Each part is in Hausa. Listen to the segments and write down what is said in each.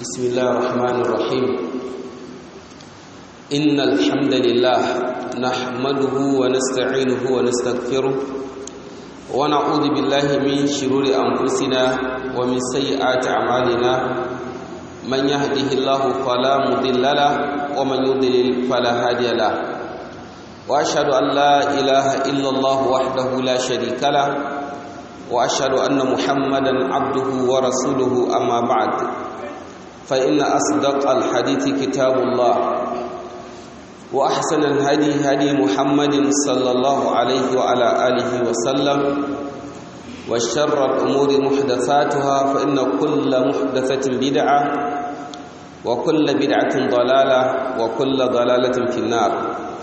بسم الله الرحمن الرحيم إن الحمد لله نحمده ونستعينه ونستغفره ونعوذ بالله من شرور أنفسنا ومن سيئات أعمالنا من يهده الله فلا مضل له ومن يضلل فلا هادي له وأشهد أن لا إله إلا الله وحده لا شريك له وأشهد أن محمدا عبده ورسوله أما بعد فإن أصدق الحديث كتاب الله وأحسن الهدي هدي محمد صلى الله عليه وعلى آله وسلم وشر الأمور محدثاتها فإن كل محدثة بدعة وكل بدعة ضلالة وكل ضلالة في النار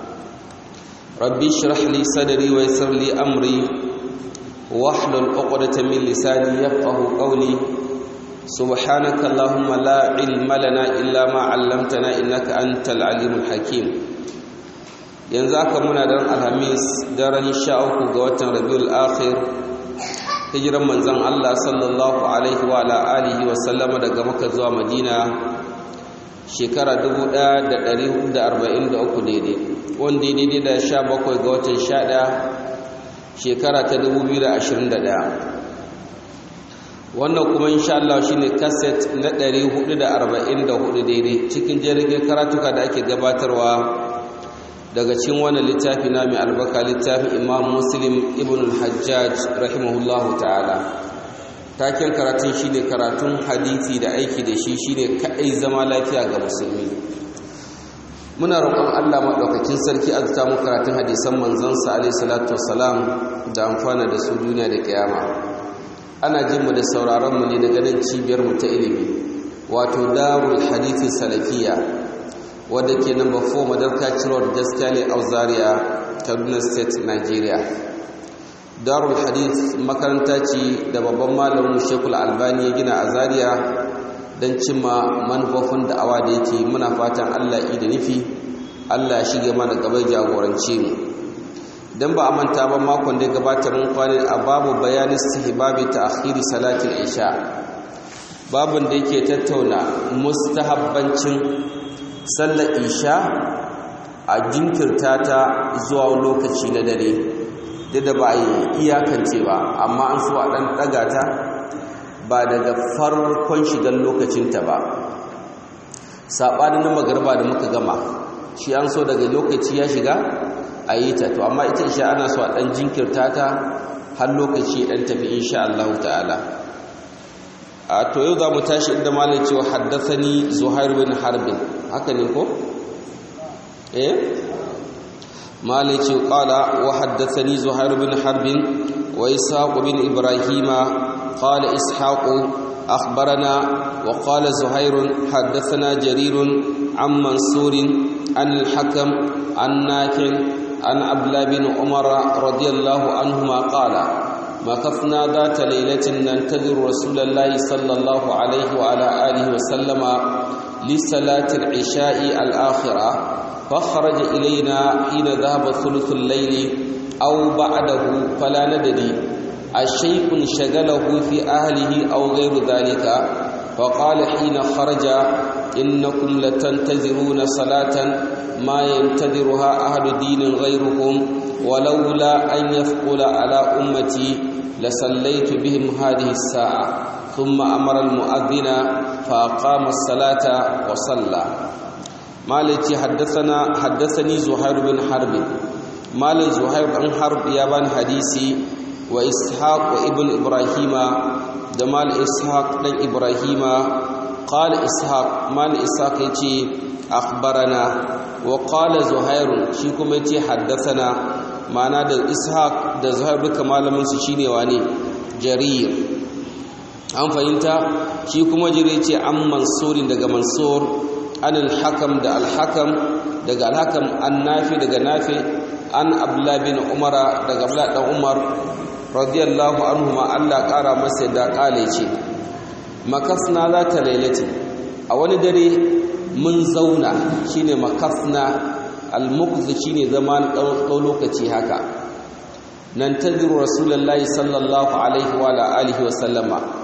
ربي اشرح لي صدري ويسر لي أمري واحلل عقدة من لساني يفقه قولي سبحانك اللهم لا علم لنا إلا ما علمتنا إنك أنت العليم الحكيم ينزاك منا درن الخميس درن شاءك غوتن ربيع الآخر hijiran manzon Allah sallallahu alaihi wa ala alihi wa sallama daga Makka zuwa Madina shekara 1443 daidai wanda daidai da 17 ga watan 11 shekara ta 2021 wannan kuma insha Allah shine cassette na 444 daidai cikin jirgin karatuka da ake gabatarwa daga cikin wannan littafi na mai albarka littafin Imam Muslim ibn al-Hajjaj rahimahullahu ta'ala taken karatun shine karatun hadisi da aiki da shi shine kai zama lafiya ga musulmi muna roƙon Allah madaukakin sarki azza mu karatun hadisan manzon sa alaihi salatu wassalam da amfana da su duniya da kiyama ana jin mu da sauraron mu ne daga nan cibiyar mu ta ilimi wato Darul Hadith Salafiyya wadda ke number 4 Madarka Road Gaskale Auzaria Kaduna State Nigeria Darul Hadith makaranta ce da babban malamin Sheikhul Albani ya gina a Zaria don cimma manufofin da'awa da yake muna fatan Allah da nufi Allah ya shige mana gaba jagorance mu dan ba a manta ba makon da ya gabata mun kwana a babu bayanin istihbabi ta'khiri salatul isha babun da yake tattauna mustahabbancin sallar isha a jinkirta ta zuwa lokaci na dare da ba yi iyakance ba amma an so a dan daga ta ba daga farkon shigar lokacinta ba sabanin magarba da muka gama shi an so daga lokaci ya shiga a yi ta to amma ita isha ana so a ɗan jinkirta ta har lokaci ɗan tafi insha Allah ta'ala a to yau za mu tashi inda malai cewa haddathani Zuhair bin Harbin haka ne ko malai ce qala wa haddathani Zuhair bin Harbin wa Ishaq bin Ibrahima qala Ishaq akhbarana wa qala Zuhair haddathana Jarir an Mansur an al-Hakam an Nafi' عن عبد الله بن عمر رضي الله عنهما قال مكثنا ذات ليلة ننتظر رسول الله صلى الله عليه وعلى آله وسلم لصلاة العشاء الآخرة فخرج إلينا حين ذهب ثلث الليل أو بعده فلا ندري الشيء شغله في أهله أو غير ذلك فقال حين خرج إنكم لتنتظرون صلاة ما ينتظرها أهل دين غيركم ولولا أن يثقل على أمتي لصليت بهم هذه الساعة ثم أمر المؤذن فأقام الصلاة وصلى مالتي حدثني زهير بن حرب مال زهير بن حرب يابان حديثي وإسحاق وابن إبراهيم دمال إسحاق بن إبراهيم قال إسحاق مال إسحاق يتي أخبرنا وقال زهير شيكم يتي حدثنا معنى ده إسحاق ده زهير بك مالمن شيني واني جرير an fahimta shi kuma jire ce an mansurin daga mansur an al-hakam da al-hakam daga al-hakam an nafi daga nafi an abdullah bin umara daga abdullah dan umar radiyallahu anhuma Allah kara masa da kale ce makasna za ta lailati a wani dare mun zauna shine makasna al-mukz shine zaman ɗau lokaci haka nan taziru rasulullahi sallallahu alaihi wa alihi wa sallama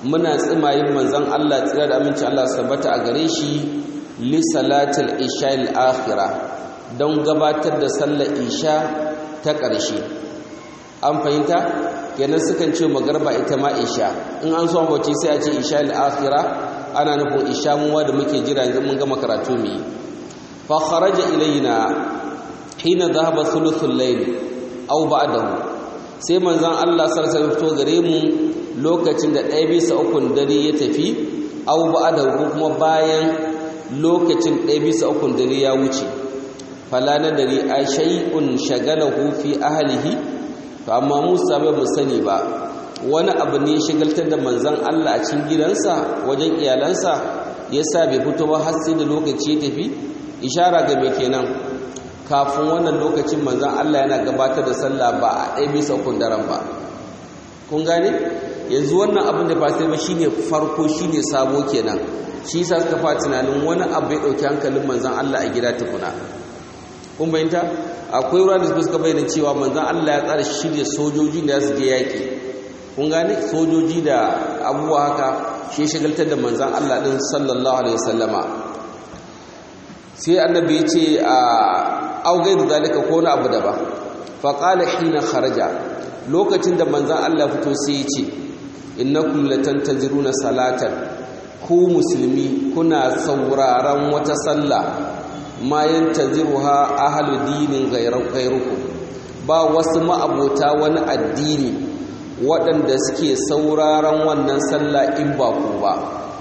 muna tsimayin manzon Allah tsira da aminci Allah sabbata a gare shi li salatil isha al-akhirah don gabatar da sallar isha ta ƙarshe. An fahimta kenan sukan ce magarba ita ma isha, in an so ambaci sai a ce isha al-akhirah, ana nufin isha muwa da muke jira yanzu mun gama karatu mu yi. Fa kharaja ilaina hina dhahaba thuluthul layl aw ba'dahu, sai manzon Allah sallallahu alaihi wasallam fito gare mu lokacin da 1/3 dare ya tafi, aw ba'dahu ko kuma bayan lokacin 1/3 dare ya wuce. Fala nadari a shay'un shagalahu fi ahlihi, to amma Musa bai mu sani ba wani abu ne shigaltar da manzon Allah a cikin gidansa wajen iyalansa yasa bai fito ba har sai da lokaci ya tafi. Ishara ga me kenan, kafin wannan lokacin manzon Allah yana gabatar da sallah ba a 1/3 daren ba. Kun gane yanzu wannan abin da ba sai ba shine farko, shine sabo kenan. Shi yasa suka fara tunanin wani abu ya dauki hankalin manzon Allah a gida tukuna. Kun bayyanta akwai ruwa da suka bayyana cewa manzon Allah ya tsara shirye sojoji da su je yaki. Kun gane sojoji da abubuwa haka shi shagaltar da manzon Allah din sallallahu alaihi wasallama. Sai annabi ya ce au gairu zalika ko na abu daban. Fa qala hina kharaja, lokacin da manzon Allah fito sai ya ce innakum latantaziruna salatan, ku musulmi kuna sauraron wata sallah ma yantaziruha ahlu dinin ghayrukum, ba wasu ma'abota wani addini waɗanda suke sauraron wannan sallah in ba ku ba.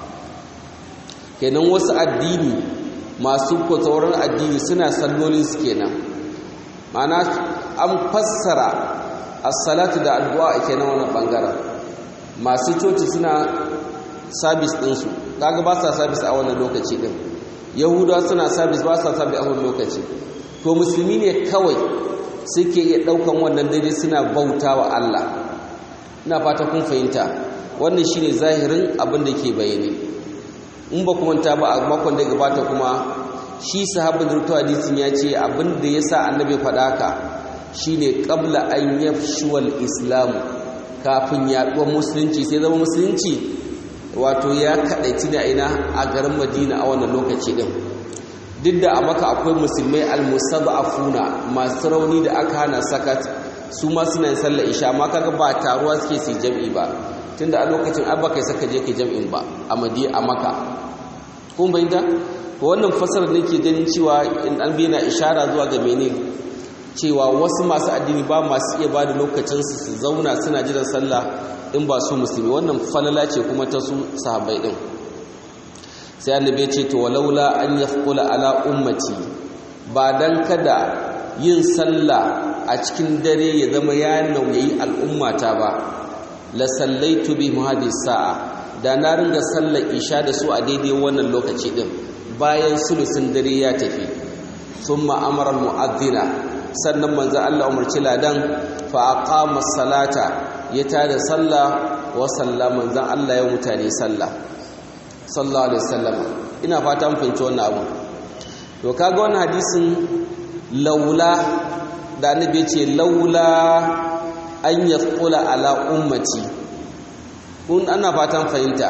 Kenan wasu addini masu sauran addini suna sallolin su kenan, ma'ana an fassara as-salatu da addu'a kenan wannan bangaren. Masu coci suna sabis ɗinsu, kaga ba sa sabis a wannan lokaci ɗin. Yahudawa suna sabis ba sa sabis a wannan lokaci. To musulmi ne kawai suke iya ɗaukan wannan dare suna bauta wa Allah. Ina fata kun fahimta, wannan shine zahirin abin da ke bayyane. In ba kuma ta ba a makon da gabata kuma shi sahabbin rutu hadisin ya ce abin da ya sa annabi faɗa ka shine qabla an yafshuwal islamu, kafin yaɗuwar musulunci sai zama musulunci wato ya kaɗaici da ina a garin Madina a wannan lokaci din. Duk da a Makka akwai musulmai almustad'afuna masu rauni da aka hana sakat, su ma suna yin sallar isha, amma kaga ba taruwa suke su jam'i ba, tunda a lokacin abba kai saka je ka jam'in ba a Madina a Makka. Kun bayyana to wannan fasarar nake ganin cewa in an bayyana ishara zuwa ga menene cewa wasu masu addini ba masu iya bada lokacin su zauna suna jiran sallah in ba su musulmi. Wannan falala ce kuma ta su sahabbai din. Sai annabi ya ce to walaula an yafqula ala ummati, ba dan kada yin sallah a cikin dare ya zama ya nauyi al'ummata ba, la sallaitu bi hadhihi sa'a, da na ringa sallar isha da su a daidai wannan lokaci din bayan sulusin dare ya tafi. Thumma amara mu'adhdhina, sannan manzo Allah umarci ladan fa aqama salata, ya tada sallah wa sallama manzo Allah ya mutane sallah sallallahu alaihi wasallam. Ina fata mun fahimci wannan abu. To kaga wannan hadisin laula da annabi ya ce laula an yaqula ala ummati, kun ana fatan fahimta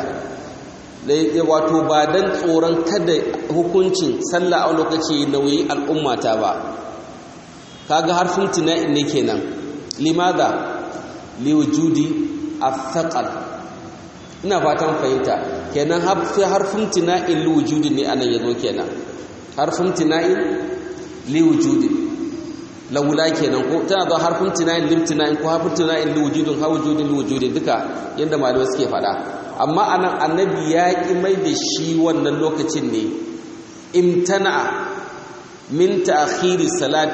wato ba dan tsoron kada hukuncin sallah a lokaci nauyi al'ummata ba. Kaga harfin tina'in ne kenan, limadha liwujudi athqal. Ina fatan fahimta kenan harfin tina'in liwujudi ne anan yazo kenan, harfin tina'in liwujudi laula kenan, ko tana da harfin tina'in limtina'in ko harfin tina'in liwujudin hawujudin liwujudin, duka yanda malamai suke faɗa. Amma anan annabi ya ki mai da shi wannan lokacin ne, imtana'a min ta'khiri salat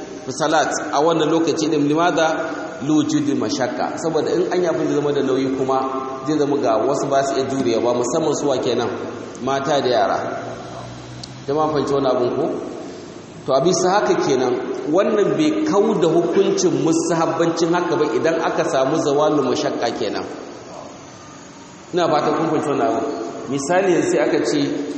a wannan lokaci din, limada liwujudi mashakka, saboda in an yafi da zama da nauyi kuma zai zama ga wasu ba su iya jurewa ba, musamman suwa kenan mata da yara. Jama'a fahimci wani abin ko? To a bisa haka kenan wannan bai kau da hukuncin musahabbancin haka ba idan aka samu zawalu mashakka kenan. Ina fata kun fahimci wannan abu. Misali yanzu aka ce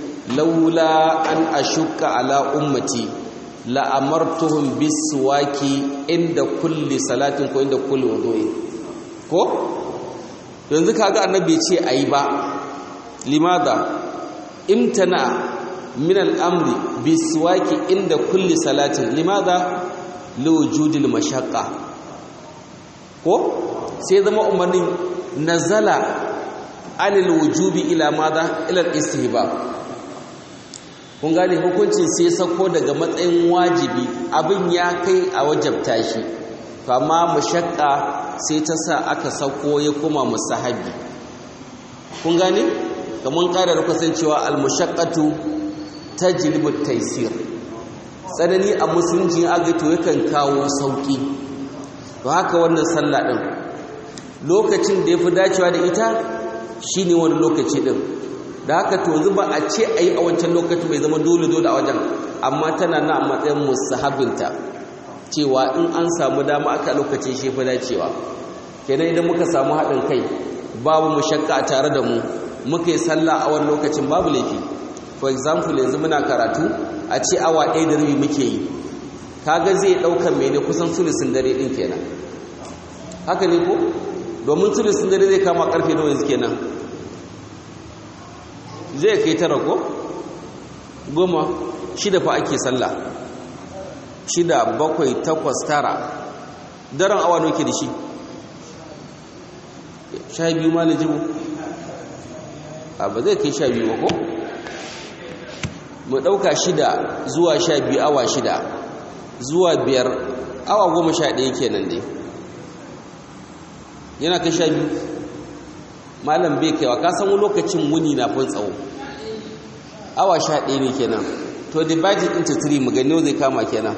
laula an ashukka ala ummati la amartuhum biswaki inda kulli salatin ko inda kulli wudu'i, ko yanzu kaga annabi ce ayi ba limada imtana min al-amri biswaki inda kulli salatin limada liwujudil mashaqqa ko sai zama umarnin nazala anil wujubi ila madha ila al-istihbab kun gane hukuncin sai sako daga matsayin wajibi abin ya kai a wajabta shi to amma mashaqqa sai ta sa aka sako ya kuma musahabi kun gane kaman ƙara da kasancewa al-mushaqqatu tajlibu at-taysir tsanani a musulunci aga to yakan kawo sauki to haka wannan sallah din lokacin da yafi dacewa da ita shine wani lokaci din da haka to yanzu ba a ce ayi a wancan lokaci bai zama dole a wajen amma tana na matsayin musahabinta cewa in an samu dama aka lokacin shi fa dacewa kenan idan muka samu haɗin kai babu mushakka tare da mu muka yi sallah a wannan lokacin babu laifi for example yanzu muna karatu a ce awa 1 da rabi muke yi kaga zai ɗaukar mene kusan sulusin dare din kenan haka ne ko domin sulusin dare zai kama karfe nawa yanzu kenan zai kai 9 ko 10 shida fa ake sallah 6 7 8 9 daren awa nawa ke da shi 12 ma lajibu ba zai kai 12 ba ko mu dauka 6 zuwa 12 awa 6 zuwa 5 awa 11 kenan dai yana kai 12 malam bai kaiwa ka san lokacin wuni na fin tsawo awa 11 ne kenan to divide it into 3 mu gani zai kama kenan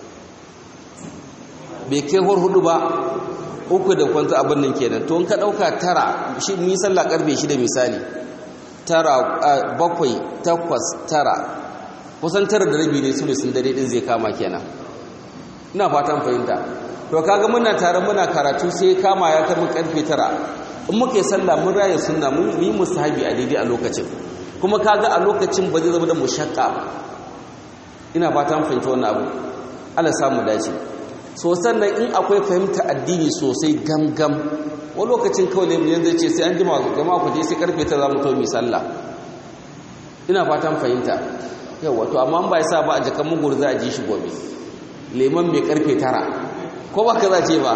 bai kai hudu ba uku da kwanta abin nan kenan to in ka dauka 9 shi ni sallah karfe 6 misali 9 7 8 9 kusan 9 da rabi ne sulusun dare din zai kama kenan ina fatan fahimta to kaga muna tare muna karatu sai kama ya kai mu karfe 9 in muke sallah mun raya sunna mun yi musahabi a daidai a lokacin kuma kaga a lokacin ba zai zama da mushakka ina fatan fahimta wannan abu Allah samu dace so sannan in akwai fahimta addini sosai gangam wani lokacin kawai ne yanzu ce sai an jima gama ku je sai karfe 9 za mu to mi sallah ina fatan fahimta yawa to amma ba yasa ba a jakan mugur za a ji shi gobe leman mai karfe 9 ko ba ka za ce ba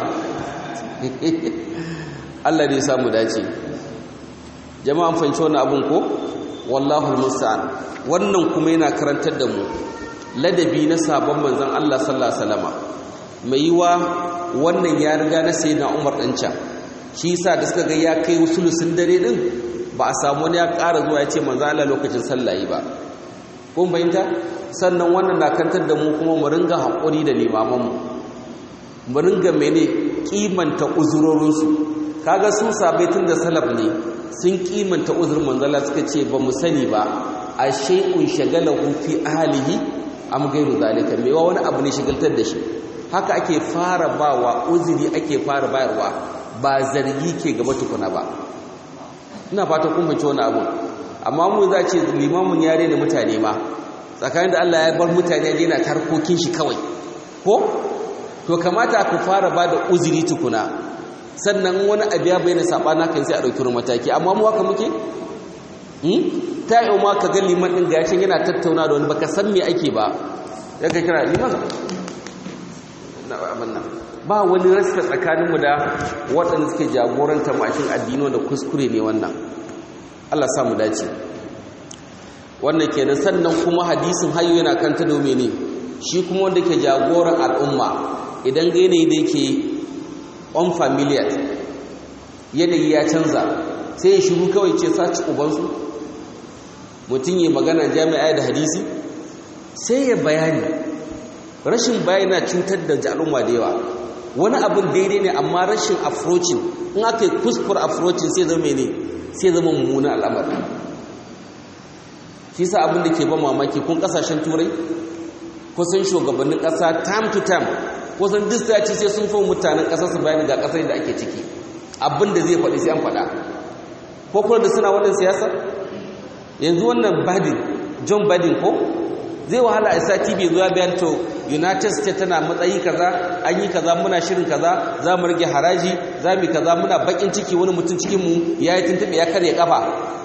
Allah ne ya samu dace jama'an fahimci wannan abun ko wallahu almusta'an wannan kuma yana karantar da mu ladabi na sabon manzon Allah sallallahu alaihi wasallama mai yiwa wannan ya riga na sayyidina Umar din can shi yasa da suka ga ya kai sulusun dare din ba a samu wani ya ƙara zuwa ya ce manzon Allah lokacin sallah yi ba kun bayyanta sannan wannan na karantar da mu kuma mu ringa hakuri da limaman mu ringa mene kimanta uzurorinsu kaga su sabaitin da salaf ne sun kimanta uzurin manzala suka ce ba mu sani ba a shay'un shagalahu fi ahlihi am ghayru zalika me wani abu ne shigaltar da shi haka ake fara bawa uzuri ake fara bayarwa ba zargi ke gaba tukuna ba ina fata kun bace wani abu amma mu za ce limamin yare da mutane ma tsakanin da Allah ya bar mutane yana tarkokin shi kawai ko to kamata ku fara ba da uzuri tukuna sannan wani abu ya bayyana sabana kan sai a dauki mataki amma mu haka muke ta yi ma ka ga liman din gashin yana tattauna da wani baka san me ake ba ya ka kira liman na abanna ba wani rasta tsakanin mu da waɗanda suke jagoranta mashin addini da kuskure ne wannan Allah sa mu dace wannan kenan sannan kuma hadisin hayyo yana kanta domin ne shi kuma wanda ke jagoran al'umma idan ga yanayi da yake unfamiliar yanayi ya canza sai ya shiru kawai ce saci ubansu mutum yi magana jami'a da hadisi sai ya bayani rashin bayani na cutar da al'umma da yawa wani abin daidai ne amma rashin approaching in aka yi kuskure approaching sai zama ne sai zama mummunan al'amari shi sa abin da ke ban mamaki kun kasashen turai kusan shugabannin kasa time to time kusan duk sati sai sun fi mutanen kasar su bayani ga kasar da ake ciki abin da zai faɗi sai an faɗa ko kuma da suna wannan siyasa yanzu wannan Biden John Biden ko zai wahala a sati bai zuwa bayan to United States tana matsayi kaza, an yi kaza, muna shirin kaza, za mu rage haraji, za mu kaza, muna bakin ciki wani mutum cikin mu ya yi tuntube ya karya kafa.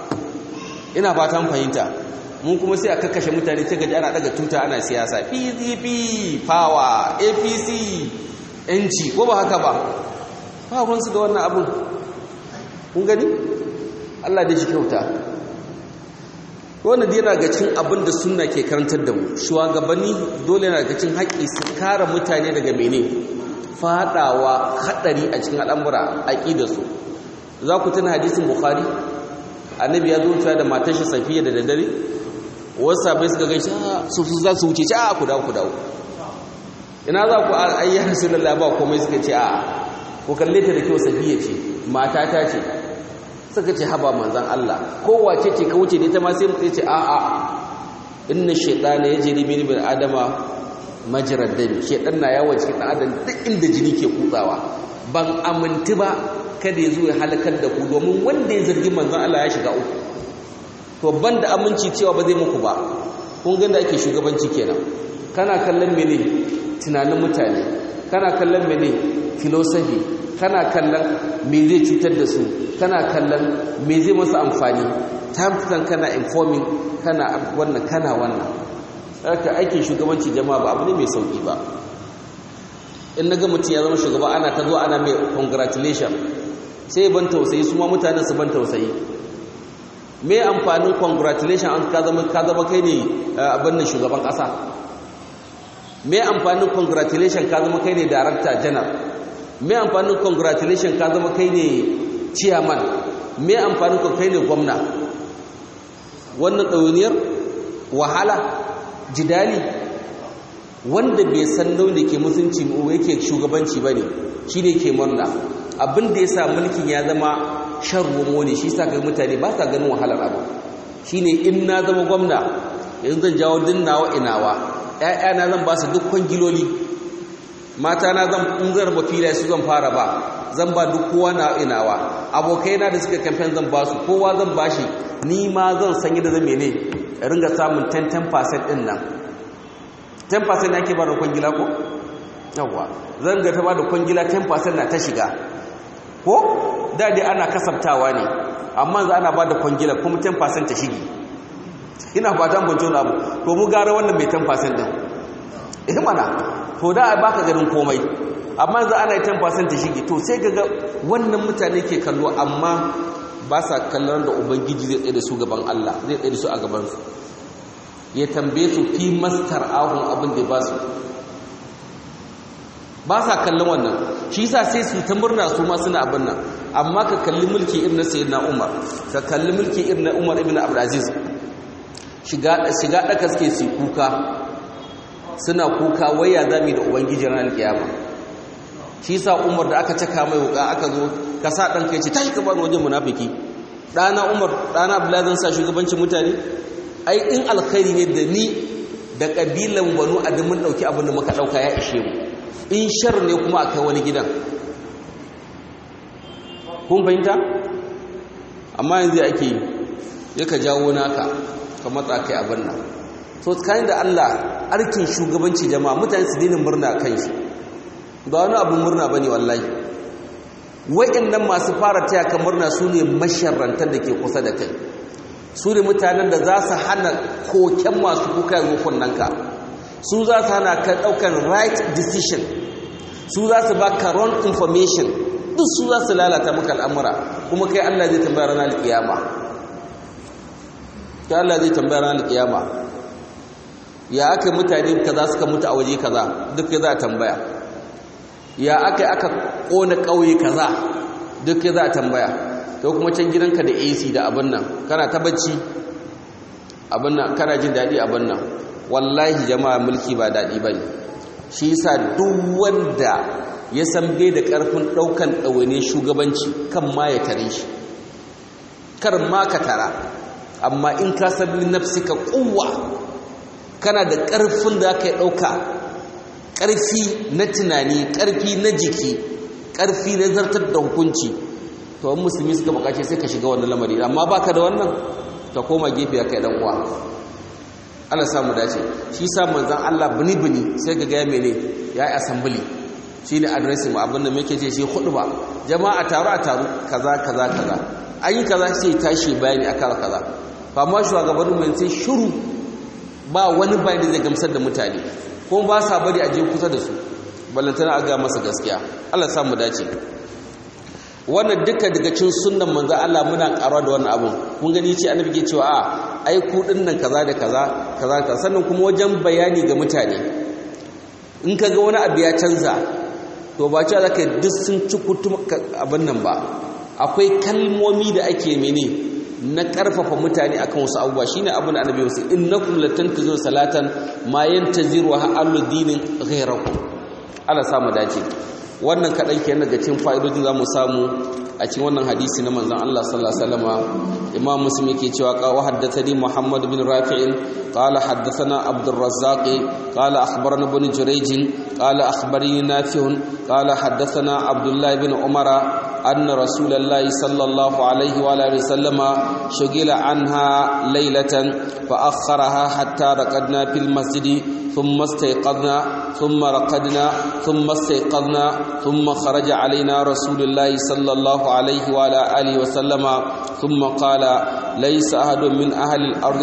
Ina fatan fahimta. Mun kuma sai a kakkashe mutane ta gaji ana daga tuta ana siyasa, PDP power, APC yanci, ko ba haka ba? Ba ruwansu da wannan abun. Kun gani? Allah da shi kyauta. Wannan dai yana ga cin abin da sunna ke karantar da mu. Shugabanni dole yana ga cin haƙƙi su kare mutane daga mene? Fadawa hadari a cikin al'amura aqidarsu. Za ku tuna hadisin Bukhari? Annabi ya zo da matar shi Safiya da daddare. Wasu sabai suka gaishe su za su wuce ci ku dawo. Ina za ku ayyar Rasulullahi ba komai suka ce ku kalle ta da kyau, Safiya ce, mata ta ce. Suka ce haba manzan Allah, kowace ce ka wuce da ita ma sai mu ce inna shaytana yajri min bil adama majrad dami. Shaytan na yawo cikin dan adam duk inda jini ke kutsawa. Ban aminti ba kada yazo ya halakar da ku, domin wanda ya zargi manzan Allah ya shiga uku. To banda aminci cewa ba zai muku ba. Kun ga da ake shugabanci kenan. Kana kallon mene tunanin mutane, kana kallon mene philosophy, kana kallon me zai cutar da su, kana kallon me zai masa amfani, tamfitan kana informing, kana wannan. Haka aikin shugabanci jama'a ba abu ne mai sauki ba. In naga mutum ya zama shugaba ana ta zo ana mai congratulation, sai ban tausayi su ma mutanen su ban tausayi. Me amfanin congratulation an ka zama kai ne abin nan shugaban kasa? Me amfanin congratulation ka zama kai ne director general? Me amfanin congratulation ka zama kai ne chairman? Me amfanin ka kai ne gwamna? Wannan ɗauniyar wahala jidali wanda bai san da ke mutunci yake shugabanci bane shine ke murna. Abin da yasa mulkin ya zama shan rumo ne, shi sa kai mutane ba sa ganin wahalar abu. Shine in na zama gwamna yanzu zan jawo dinnawa inawa, ƴaƴana zan ba su duk kwangiloli, mata na zan raba filaye su zan fara ba, zan ba duk kowa na inawa, abokaina da suka campaign zan ba su, kowa zan bashi, ni ma zan san yadda zan mene ringa samun 10% din nan. 10% yake ba da kwangila ko? Yawwa, zan ga ta ba da kwangila 10% na ta shiga. Ko? Da dai ana kasabtawa ne, amma za ana ba da kwangila kuma 10% ta shige. Ina fatan ban tona abu, to mu gara wannan mai 10% din. Mana, to da ba ka ganin komai, amma za ana yi 10% ta shige, to sai ga wannan mutane ke kallo, amma ba sa kallon da Ubangiji zai tsaye da su gaban Allah, zai tsaye da su a gabansu. Ya tambaye su fi mastar ahun abin da ba su. Ba sa kallon wannan, shi yasa sai su ta murna su ma suna abin nan. Amma ka kalli mulki irin na Sayyidina Umar, ka kalli mulki irin na Umar ibn Abdul Aziz. Shiga daka suke su kuka, suna kuka waya zami da Ubangiji ranar kiyama. Shi yasa Umar da aka caka mai wuka aka zo ka sa dan kai ce tashi ka bar wajen munafiki. Dana Umar, dana Abdullah zan sa shugabancin mutane. Ai in alkhairi ne da ni da kabilan Banu Adam mun dauki abin da muka dauka ya ishe mu. In shar ne kuma akai wani gidan. Kun fahimta? Amma yanzu ake yi yaka jawo naka ka matsa kai abin nan. So tsakanin da Allah arkin shugabanci jama'a mutane su dinin murna kan shi. Ba wani abin murna bane wallahi. Waɗannan masu fara taya ka murna su ne masharrantar da ke kusa da kai. Su ne mutanen da za su hana koken masu kuka yi rukunanka. Su za su hana ka ɗaukar right decision. Su za su ba ka wrong information. Duk su za su lalata maka al'amura. Kuma kai Allah zai tambaya ranar alƙiyama. Kai Allah zai tambaya ranar alƙiyama. Ya aka mutane kaza suka mutu a waje kaza duk za a tambaya. Ya aka ƙona ƙauye kaza duk za a tambaya. To kuma can gidanka da AC da abin nan kana ta bacci abin nan kana jin daɗi abin nan. Wallahi jama'a mulki ba daɗi bane. Shi yasa duk wanda ya san bai da ƙarfin ɗaukan ɗawaine shugabanci kan ma ya tare shi. Kar ma ka tara. Amma in ka san nafsika quwwa kana da ƙarfin da aka yi ɗauka, ƙarfi na tunani, ƙarfi na jiki, ƙarfi na zartar da hukunci, to wani musulmi suka bukace sai ka shiga wannan lamari. Amma baka da wannan, ka koma gefe ya kai ɗan uwa. Allah samu dace shi sa manzon Allah bini sai ga ya mene yayi assembly shine addressing abin da muke ce shi khutba jama'a taru kaza ayi kaza sai tashi bayani akan kaza fa ma shugabannin mun sai shiru ba wani bayani zai gamsar da mutane ko ba sa bari a je kusa da su ballantana a ga masa gaskiya Allah ya samu dace wannan duka daga cikin sunnan manzo Allah muna karawa da wannan abun kun gani ce annabi ke cewa ai ku dinnan kaza da kaza sannan kuma wajen bayani ga mutane in kaga wani abu ya canza to ba cewa zaka duk sun ci kutum abin nan ba akwai kalmomi da ake mene na karfafa mutane akan wasu abubuwa shine abin da annabi wasu innakum latantazun salatan ma yantaziru ahlud dinin ghayrakum Allah samu dace wannan kadan kenan daga cikin fa'idodin zamu samu a cikin wannan hadisi na manzon Allah sallallahu alaihi wasallam Imam Muslim yake cewa wa haddathani Muhammad bin Rafi' qala haddathana Abdul Razzaq qala akhbarana ibn Jurayj qala akhbarani Nafi' qala haddathana Abdullah bin Umar anna Rasulullah sallallahu alaihi wa alihi wasallam shugila anha laylatan fa akhkharaha hatta raqadna fil masjid ثم استيقظنا ثم رقدنا ثم استيقظنا ثم خرج علينا رسول الله صلى الله عليه وعلى آله وسلم ثم قال ليس أحد من أهل الأرض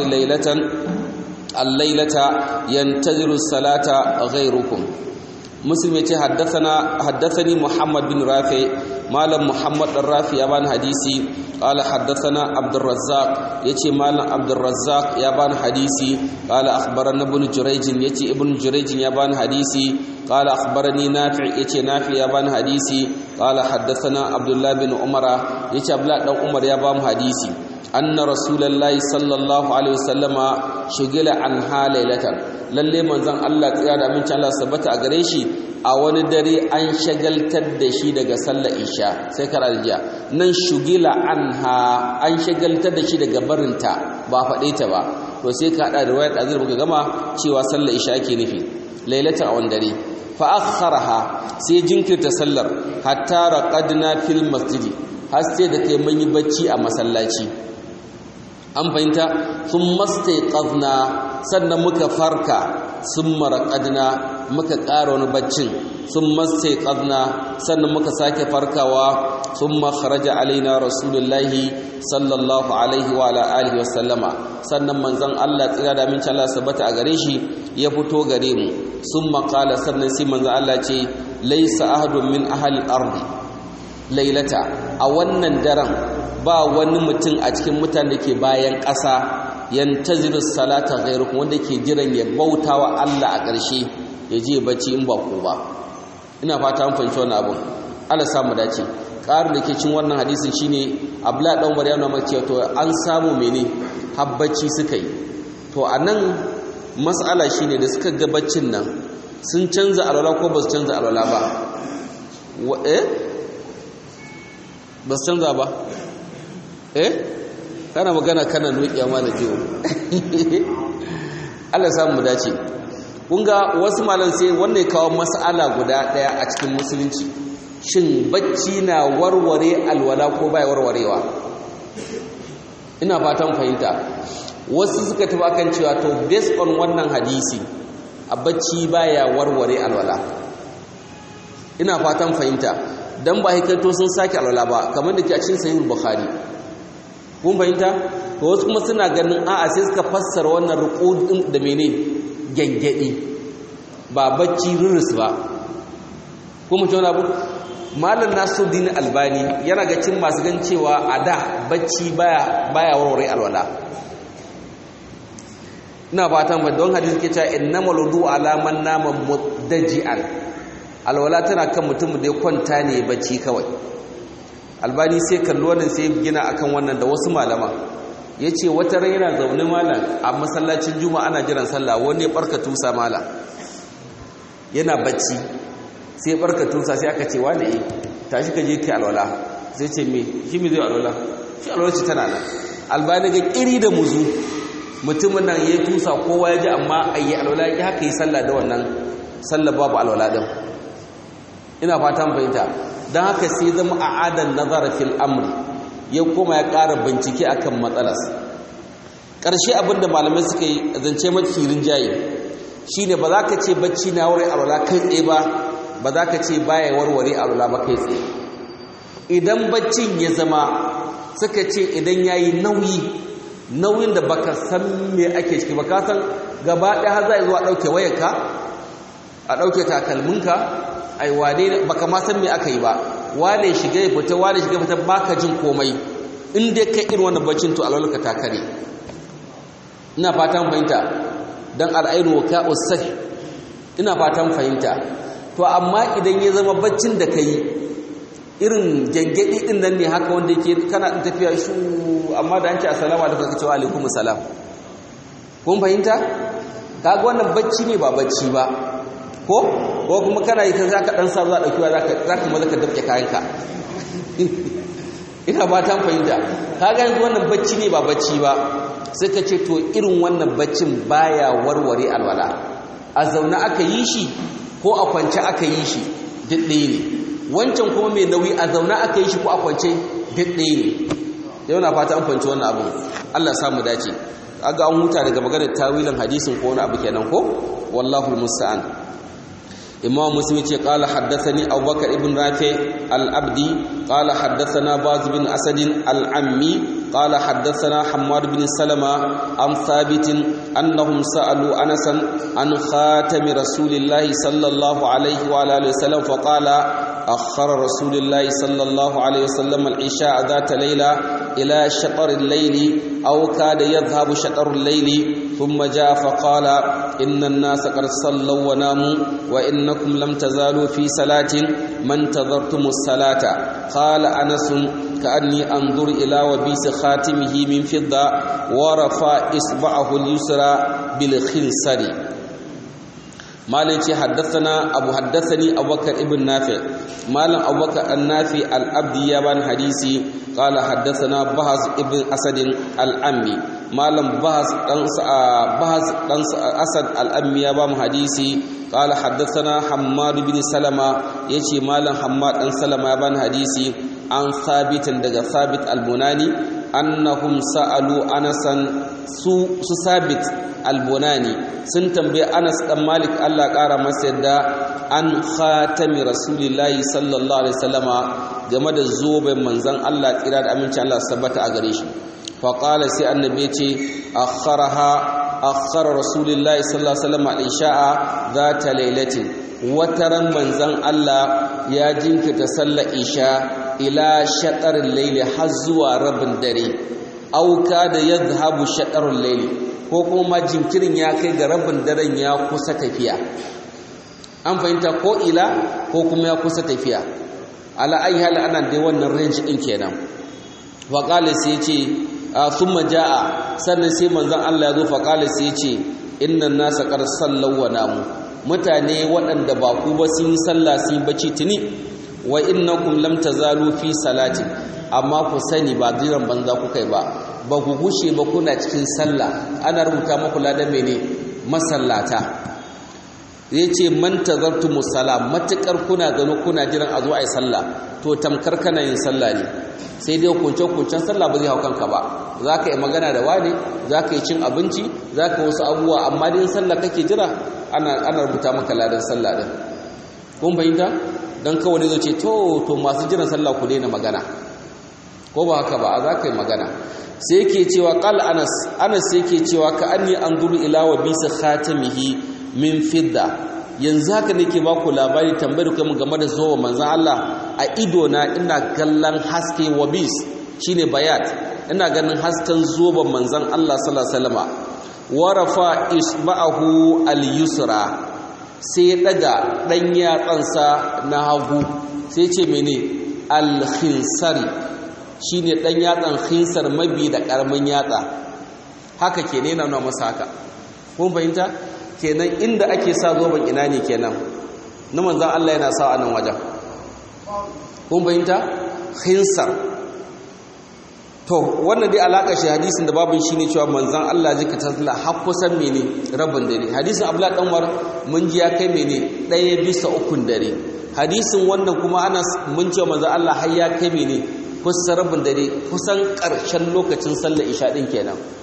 الليلة ينتظر الصلاة غيركم مسلم حدثني محمد بن رافع مالم محمد الرافع يبان حديثي قال حدثنا عبد الرزاق يتي مالم عبد الرزاق يبان حديثي قال أخبرنا ابن جريج يتي ابن جريج يبان حديثي قال أخبرني نافع يتي نافع يبان حديثي قال حدثنا عبد الله بن عمر يتي عبد الله بن عمر يبان حديثي أن رسول الله صلى الله عليه وسلم شغل عنها ليلة lalle manzon Allah tsaya da amincin Allah sabata a gare shi a wani dare an shagaltar da shi daga sallar isha sai karajiya nan shugila anha an shagaltar da shi daga barinta ba faɗe ta ba to sai ka hada da riwayat azir muka gama cewa sallar isha ake nufi lailatan a wani dare fa akharaha sai jinkirta sallar hatta raqadna fil masjidi har sai da kai mun yi bacci a masallaci an fahimta sun mastaiqazna sannan muka farka sun maraqadna muka ƙara wani baccin sun mastaiqazna sannan muka sake farkawa sun makharaja alaina rasulullahi sallallahu alaihi wa ala alihi wa sallama sannan manzon Allah tsira da min Allah sabata a gare shi ya fito gare mu sun maƙala sannan sai manzon Allah ce laysa ahadun min ahli al-ardi lailata a wannan daren ba wani mutum a cikin mutane da ke bayan ƙasa yantaziru salata ghairukum wanda ke jiran ya bautawa Allah a ƙarshe ya je bacci in ba ku ba ina fata an fahimci wannan abun Allah samu dace ƙarin da ke cin wannan hadisin shine Abdullah dan Umar ya nuna maka cewa to an samu mene habbaci suka yi to anan mas'ala shine da suka ga baccin nan sun canza alwala ko ba su canza alwala ba ba su canza ba kana magana kana nukiya ma da jiwo Allah samu mu dace kun ga wasu malan sai wanda ya kawo mas'ala guda daya a cikin musulunci shin bacci na warware alwala ko bai warwarewa ina fatan fahimta wasu suka tafi akan cewa to based on wannan hadisi a bacci baya warware alwala ina fatan fahimta dan ba hikaito sun sake alwala ba kamar da ke a cikin sahih bukhari kun fahimta to wasu kuma suna ganin a'a sai suka fassara wannan ruqudin da mene gengedi ba bacci rurus ba kuma mutum abu malam Nasiruddin Albani yana ga cin masu gan cewa a da bacci baya warware alwala ina fatan ba don hadisi ke cewa innamal wudu ala man nama muddaji'an alwala tana kan mutum da ya kwanta ne bacci kawai Albani sai kallo wannan sai gina akan wannan da wasu malama yace wata ran yana zaune malam a masallacin juma'a ana jiran sallah wani ya barka tusa malam yana bacci sai barka tusa sai aka ce wani tashi ka je kai alwala sai ce me shi me zai alwala shi alwala ce tana nan Albani ga kiri da muzu mutumin nan yayi tusa kowa ya ji amma ayi alwala ya haka yi sallah da wannan sallah babu alwala din ina fatan fahimta don haka sai zama a adan nazar fil amri ya koma ya ƙara bincike akan matsalas ƙarshe abinda malamai suka yi zance mafi rinjaye shine ba za ka ce bacci na warware alwala kai tsaye ba za ka ce baya warware alwala ba kai tsaye idan baccin ya zama suka ce idan yayi nauyin da baka san me ake ciki ba ka san gaba ɗaya har zai zuwa ɗauke wayarka a ɗauke takalminka ai wane baka ma san me aka yi ba wane shiga ya fita baka jin komai in dai kai irin wannan baccin to alwalarka ta kare ina fatan fahimta dan al'ainu waka'u sah ina fatan fahimta to amma idan ya zama baccin da kai irin gengedi din nan ne haka wanda yake kana din tafiya shu amma da an ce assalamu alaikum ka ce wa alaikum assalam kun fahimta kaga wannan bacci ne ba bacci ba ko kuma kana yi kan zaka dan sa zuwa dauki zaka maza ka dabke kayanka ina ba ta fahimta kaga yanzu wannan bacci ne ba bacci ba sai ka ce to irin wannan baccin baya warware alwala a zauna aka yi shi ko a kwance aka yi shi duk ɗaya ne wancan kuma mai nauyi a zauna aka yi shi ko a kwance duk ɗaya ne yau na fata an fahimci wannan abu Allah ya samu dace aga an huta daga maganar tawilin hadisin ko wani abu kenan ko wallahu musta'an imam muslim ce qala haddathani abubakar ibn rafi al-abdi qala haddathana baz bin asad al-ammi qala haddathana hammad bin salama am thabit annahum sa'alu anasan an khatam rasulillahi sallallahu alayhi wa alihi wasallam fa qala akhara rasulillahi sallallahu alayhi wasallam al-isha ذات ليله الى شطر الليل او كاد يذهب شطر الليل ثم جاء فقال ان الناس قد صلوا وناموا وانكم لم تزالوا في صلاه ما انتظرتم الصلاه قال انس كاني انظر الى وبيس خاتمه من فضه ورفع اصبعه اليسرى بالخنصر مالك حدثني ابو بكر ابن نافع مالك ابو بكر النافع العبدي يابان حديثي قال حدثنا بهز ابن اسد الامي مالك بهز دان اسد الامي يابان حديثي قال حدثنا حماد بن سلمة يجي مالك حماد بن سلمة يابان حديثي عن ثابت daga ثابت البناني annahum sa'alu anasan su sabit albunani sun tambaye Anas dan Malik Allah kara masa yadda an khatami rasulillahi sallallahu alaihi wasallama game da zoben manzon Allah tsira da aminci Allah sabbata a gare shi fa qala sai annabi ce akhara rasulillahi sallallahu alaihi wasallama al-isha'a zata lailatin wataran manzon Allah ya jinkirta sallar isha ila shatarin laili har zuwa rabin dare auka da yadhhabu shatarul laili ko kuma jinkirin ya kai ga rabin daren ya kusa tafiya an fahimta ko ila ko kuma ya kusa tafiya ala ayi hal ana dai wannan range din kenan wa qala sai yace thumma jaa sannan sai manzon Allah ya zo fa qala sai yace innan nasa qad sallaw wa namu mutane waɗanda ba ku ba sun sallah sun bacci tuni wa innakum lam tazalu fi salati amma ku sani ba jiran banza ku kai ba ku gushe ba kuna cikin sallah ana rubuta muku ladan mene masallata yace man tazartumus salam matakar kuna gano kuna jiran a zo ai sallah to tamkar kana yin sallah ne sai dai hukuncen sallah ba zai hau kanka ba zaka yi magana da wani zaka yi cin abinci zaka wasu abubuwa amma dai sallah kake jira ana rubuta maka ladan sallah din kun bayyana dan kawai zai ce to masu jiran sallah ku daina magana ko ba haka ba za ka yi magana sai yake cewa qal anas sai yake cewa ka anni anzuru ila wa bis khatamihi min fidda yanzu haka nake ba ku labari tambayar ku game da zuwa manzon Allah a ido na ina kallon haske wa bis shine bayat ina ganin hasken zuwa manzon Allah sallallahu alaihi wasallama wa rafa isba'ahu al-yusra sai ya daga ɗan yatsansa na hagu sai ce mene al-khinsari shine ɗan yatsan khinsar mabi da ƙaramin yatsa haka ke ne na masa haka kun fahimta kenan inda ake sa zoben ina ne kenan na manzan Allah yana sa a nan wajen kun fahimta khinsar to wannan dai alaka shi hadisin da babin shine cewa manzon Allah zai kasalla har kusan mene rabin dare hadisin Abdullah dan Umar mun ji ya kai mene 1/3 dare hadisin wannan kuma Anas mun ce manzon Allah har ya kai mene kusan rabin dare kusan karshen lokacin sallar isha din kenan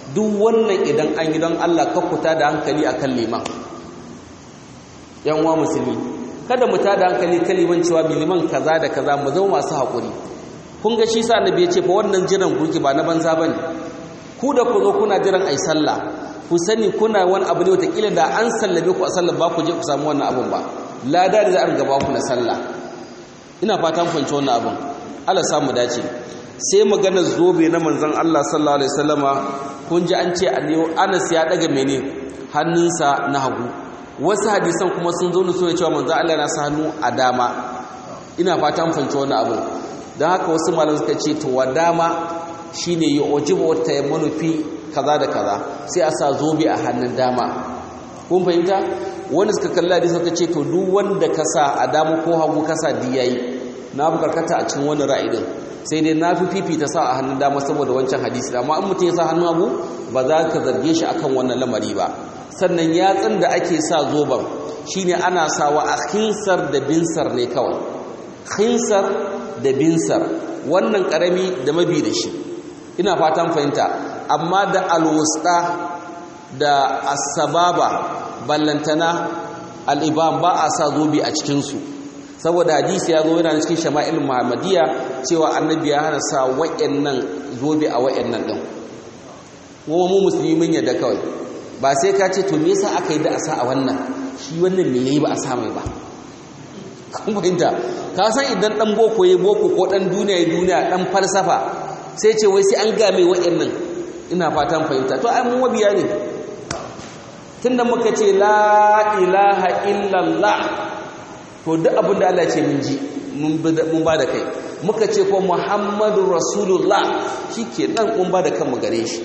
duk wannan idan an yi don Allah kakkuta da hankali akan liman yan uwa musulmi kada mu tada hankali kaliman cewa liman kaza da kaza mu zama masu haƙuri kun ga shi sa annabi ya ce fa wannan jiran kurki ba na banza bane ku da ku zo kuna jiran ai sallah ku sani kuna wani abu ne wataƙila da an sallabe ku a sallah ba ku je ku samu wannan abun ba lada da za a gaba ku na sallah ina fatan fahimci wannan abun Allah samu dace sai maganar zobe na manzon Allah sallallahu alaihi wasallama kun ji an ce Anas ya daga mene hannunsa na hagu wasu hadisan kuma sun zo ne so ya cewa manzon Allah na sa hannu a dama ina fatan fahimci wannan abun dan haka wasu malamai suka ce to wa dama shine ya ujibu wa tayammunu fi kaza da kaza sai a sa zobe a hannun dama kun fahimta wanda suka kalla hadisi suka ce to duk wanda ka sa a dama ko hagu ka sa diyayi na bukarkata a cikin wannan ra'ayi din sai dai na fi fifita sa a hannun dama saboda wancan hadisi amma in mutum ya sa hannun hagu ba za ka zarge shi akan wannan lamari ba sannan yatsun da ake sa zoben shine ana sawa a khinsar da binsar ne kawai khinsar da binsar wannan karami da mabi da shi ina fatan fahimta amma da alwusta da as-sababa ballantana al-ibam ba a sa zobe a cikin su saboda hadisi ya zo yana cikin shama'il muhammadiyya cewa annabi ya hana sa wayannan zobe a wayannan din kuma mu musulmin yadda kawai ba sai ka ce to me yasa aka yi da asa a wannan shi wannan me yayi ba a sa mai ba kun fahimta ka san idan dan boko yayi boko ko dan duniya dan falsafa sai ce wai sai an ga mai wayannan ina fatan fahimta to ai mu wabiya ne tunda muka ce la ilaha illallah to duk abin da Allah ce mun ji mun ba da kai muka ce ko Muhammadu Rasulullah shikenan mun ba da kanmu gare shi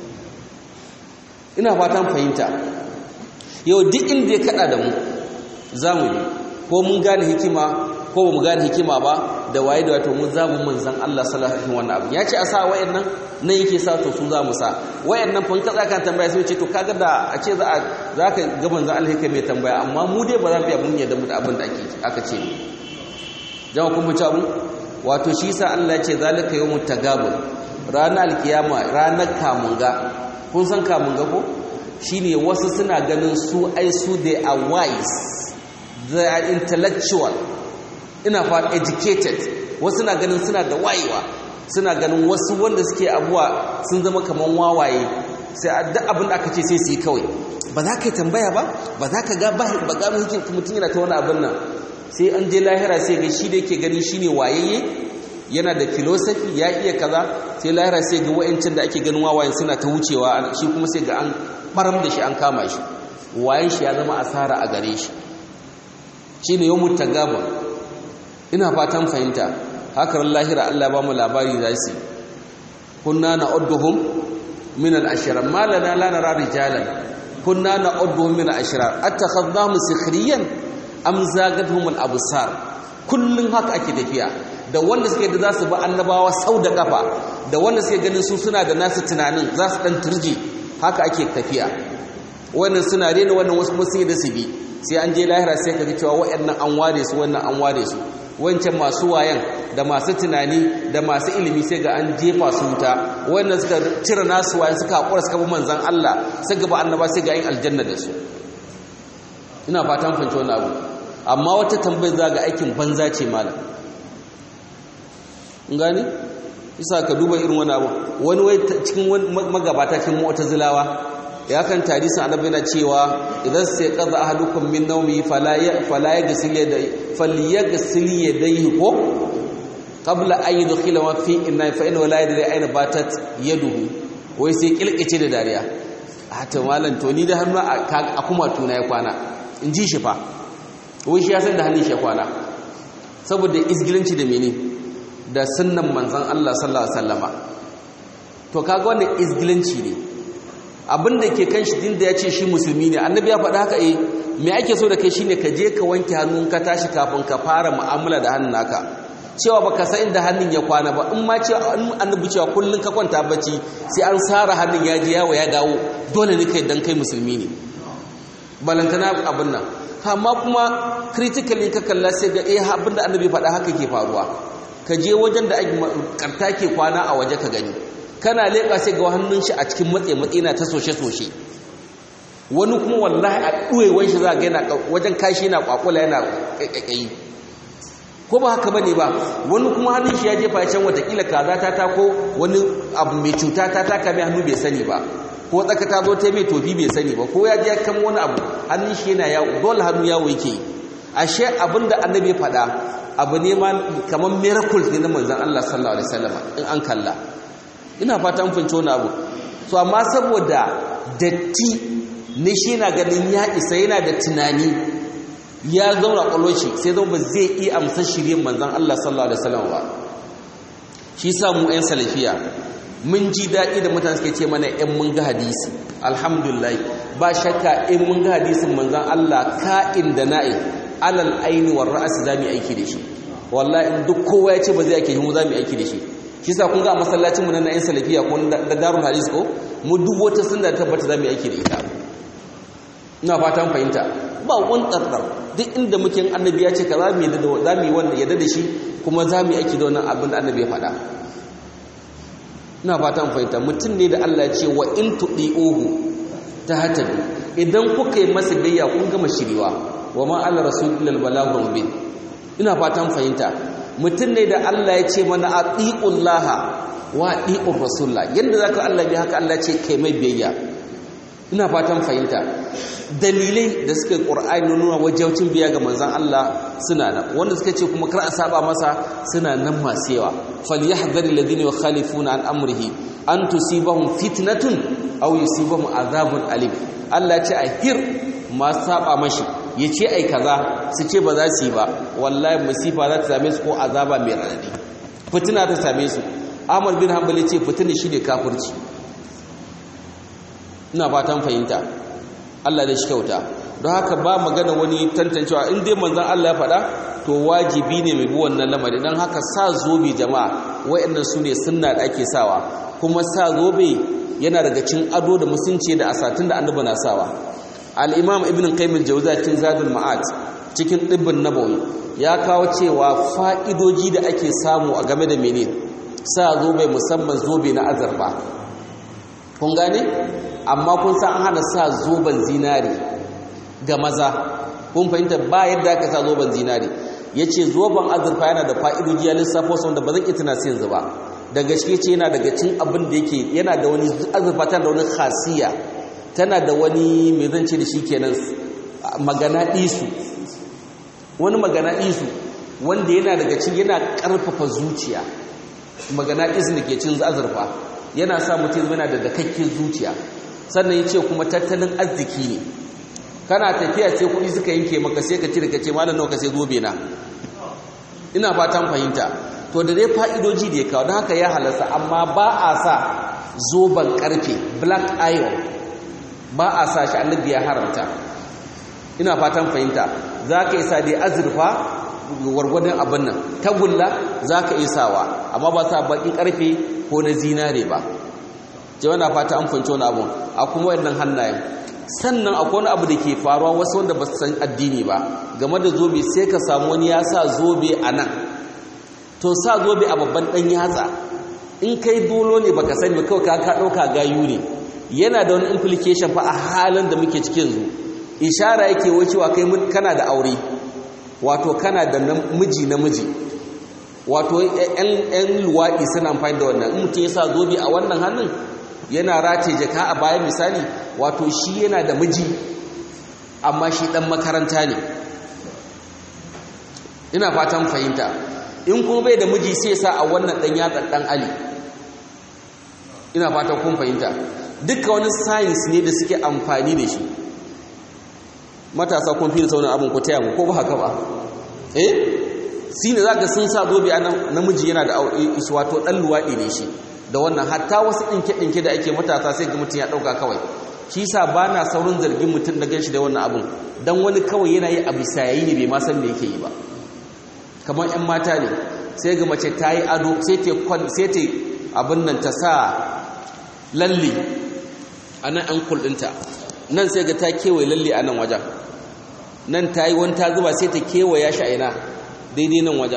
ina fatan fahimta yau duk inda ya kada da mu zamu yi ko mun gane hikima ko ba mu gane hikima ba da waye da wato mun zamu manzan Allah sallallahu alaihi wasallam wannan abu ya ce a sa wayannan nan yake sa to su zamu sa wayannan fa ka tsaka tambaya sai ce to kaga da a ce za ka ga manzan Allah yake mai tambaya amma mu dai ba za mu iya mun yadda mu da abin da aka ce jama'a kun mutu abu wato shi sa Allah ya ce zalika yawmut tagabun ranar alkiyama ranar kamunga kun san kamunga ko shine wasu suna ganin su ai su they are wise they are intellectual ina fa educated wasu na ganin suna da wayewa suna ganin wasu wanda suke abuwa sun zama kaman wawaye sai duk abin da aka ce sai su yi kawai ba za ka yi tambaya ba ba za ka ga ba gano hikin mutum yana ta wani abin nan sai an je lahira sai ga shi da yake gani shine wayayye yana da philosophy ya iya kaza sai lahira sai ga wayancin da ake ganin wawayen suna ta wucewa shi kuma sai ga an baram da shi an kama shi wayan shi ya zama asara a gare shi shine yawmut tagabun ina fatan fahimta haka lahira Allah ba mu labari da shi kunna na'udduhum min al-ashrar ma lana la nara rijalan kunna na'udduhum min al-ashrar attakhadnahum sikhriyan am zagathum al-absar kullun haka ake tafiya da wanda suke da zasu ba annabawa sau da kafa da wanda suke ganin su suna da nasu tunanin za su dan turji haka ake tafiya wannan suna rena wannan wasu musu da su bi sai an je lahira sai ka ga cewa wayannan an ware su wannan an ware su wancan masu wayan da masu tunani da masu ilimi sai ga an jefa su wuta wannan suka cire nasu wayan suka hakura suka bi manzon Allah sai ga ba annaba sai ga yin aljanna da su ina fatan fahimci wannan abu amma wata tambayar za ga aikin banza ce malam gani isa ka duba irin wani abu wani wai cikin magabata cikin mu'tazilawa ya kan tarihin annabi na cewa idan sai qaza ahadukum min nawmi fala yaghsil yadayhi ko qabla an yudkhila ma fi inna fa inna la yadri ayna batat yaduhu wai sai kilkice da dariya a to malam to ni da hannu a kuma tuna ya kwana in ji shi fa wai shi ya san da hannun shi ya kwana saboda isgilanci da mene da sunnan manzon Allah sallallahu alaihi wasallama to kaga wannan isgilanci ne abinda ke kan shi dinda ya ce shi musulmi ne annabi ya faɗa haka me ake so da kai shine ka je ka wanke hannun ka tashi kafin ka fara mu'amala da hannun naka cewa baka san inda hannun ya kwana ba in ma cewa annabi cewa kullun ka kwanta bacci sai an sara hannun ya je yawo ya dawo dole ne kai dan kai musulmi ne balantana abin nan amma kuma critically ka kalla sai ga abin da annabi faɗa haka ke faruwa ka je wajen da karta ke kwana a waje ka gani kana leƙa sai ga hannun shi a cikin matse na ta soshe wani kuma wallahi a ɗuwewar shi za ga yana wajen kashi yana kwakula yana ƙaƙayi ko ba haka bane ba wani kuma hannun shi ya jefa can watakila kaza ta tako wani abu mai cuta ta taka mai hannu bai sani ba ko tsaka ta zo ta mai tofi bai sani ba ko ya je kan wani abu hannun shi yana yawo dole hannu yawo yake ashe abinda annabi ya faɗa abu ne ma kamar miracle ne na manzon Allah sallallahu alaihi wasallam in an kalla ina fata an fahimci wani abu so amma saboda datti ne shi yana ganin ya isa yana da tunani ya zauna kwallon shi sai zama ba zai iya amsar shirin manzan Allah sallallahu alaihi wasallam ba shi sa mu ƴan salafiya mun ji daɗi da mutane suke ce mana ƴan mun ga hadisi alhamdulillah ba shakka in mun ga hadisin manzan Allah ka'in da na'i alal aini war ra's zamu aiki da shi wallahi in duk kowa ya ce ba zai aiki mu zamu aiki da shi shi sa kun ga a masallacin mu na ƴan salafiya ko da darul hadis ko mu duk wata sunna tabbata zamu aiki da ita ina fatan fahimta ba wani ɗarɗar duk inda muke annabi ya ce ka za mu yi wanda yadda da shi kuma za mu yi aiki da wannan abin da annabi ya faɗa ina fatan fahimta mutum ne da Allah ya ce wa in tuɗi'uhu ta hatadu idan kuka yi masa biyayya kun gama shiriwa wa ma ala rasulil balaghu mubin ina fatan fahimta mutum ne da Allah ya ce mana atiullaha wa atiur rasulullah yanda zaka Allah bi haka Allah ya ce kai mai biyayya ina fatan fahimta dalilai da suka yi ƙur'ani nuna wajaucin biya ga manzan Allah suna nan wanda suka ce kuma kar a saba masa suna nan masu yawa falyahdhari alladhina yukhalifuna an amrihi an tusibahum fitnatun aw yusibahum azabun alim Allah ce a hir masu saba mashi yace ai kaza su ce ba za su yi ba wallahi musifa za ta same su ko azaba mai radadi fitina ta same su Ahmad bin Hanbali ce fitina shine kafirci ina fatan fahimta Allah da shi kyauta don haka ba magana wani tantancewa in dai manzon Allah ya faɗa to wajibi ne mai bi wannan lamari don haka sa zobe jama'a wayannan su ne sunna da ake sawa kuma sa zobe yana daga cin ado da musunci da asatin da annabi na sawa al-imam ibn qayyim al-jawziyya cikin zadul ma'ad cikin dibbin nabawi ya kawo cewa fa'idoji da ake samu a game da menene sa zobe musamman zobe na azurfa kun gane amma kun san an hana sa zoben zinari ga maza kun fahimta ba yadda aka sa zoben zinari yace zoben azurfa yana da fa'idoji ya lissafo sun da ba zan tuna sai yanzu ba daga shi ce yana daga cin abin da yake yana da wani azurfa tana da wani khasiya tana da wani me zan ce da shi kenan magana disu wani magana disu wanda yana daga cin yana karfafa zuciya magana disu da ke cin azurfa yana sa mutum yana da dakakken zuciya sannan yace kuma tattalin arziki ne kana tafiya sai kuɗi suka yanke maka sai ka cire ka ce malam nawa ka sai zobe na ina fatan fahimta to da dai fa'idoji da ya kawo don haka ya halasta amma ba a sa zoben karfe black iron ba a sa shi annabi ya haramta ina fatan fahimta za ka isa dai azurfa gwargwadon abin nan tagulla za ka isawa amma ba sa baƙin karfe ko na zinare ba ce wanda fata an fahimci wani abu a kuma wannan hannayen sannan akwai wani abu da ke faruwa wasu wanda ba su san addini ba game da zobe sai ka samu wani ya sa zobe a nan to sa zobe a babban ɗan yatsa in kai dolo ne baka sani ba kawai ka ɗauka gayu ne yana da wani implication fa a halin da muke cikin zu ishara yake wacewa kai kana da aure wato kana da miji namiji wato yan luwaɗi suna amfani da wannan in mutum ya sa zobe a wannan hannun yana rataye jaka a bayan misali wato shi yana da miji amma shi ɗan makaranta ne ina fatan fahimta in kuma bai da miji sai sa a wannan ɗan yatsa ɗan ali ina fatan kun fahimta duka wani science ne da suke amfani da shi matasa kun fi da sauran abin ku taya mu ko ba haka ba shi ne za ka sun sa zobe a namiji yana da wato ɗan luwaɗi ne shi da wannan hatta wasu ɗinke-ɗinke da ake matasa sai ga mutum ya ɗauka kawai shi sa ba na saurin zargin mutum da ganshi da wannan abin don wani kawai yana yi abu sayayi ne bai ma san da yake yi ba kamar 'yan mata ne sai ga mace ta yi ado sai ta abin nan ta sa lalle a nan an kulɗinta nan sai ga ta kewaye lalle a nan wajen nan ta yi wani ta zuba sai ta kewaya shi a ina daidai nan wajen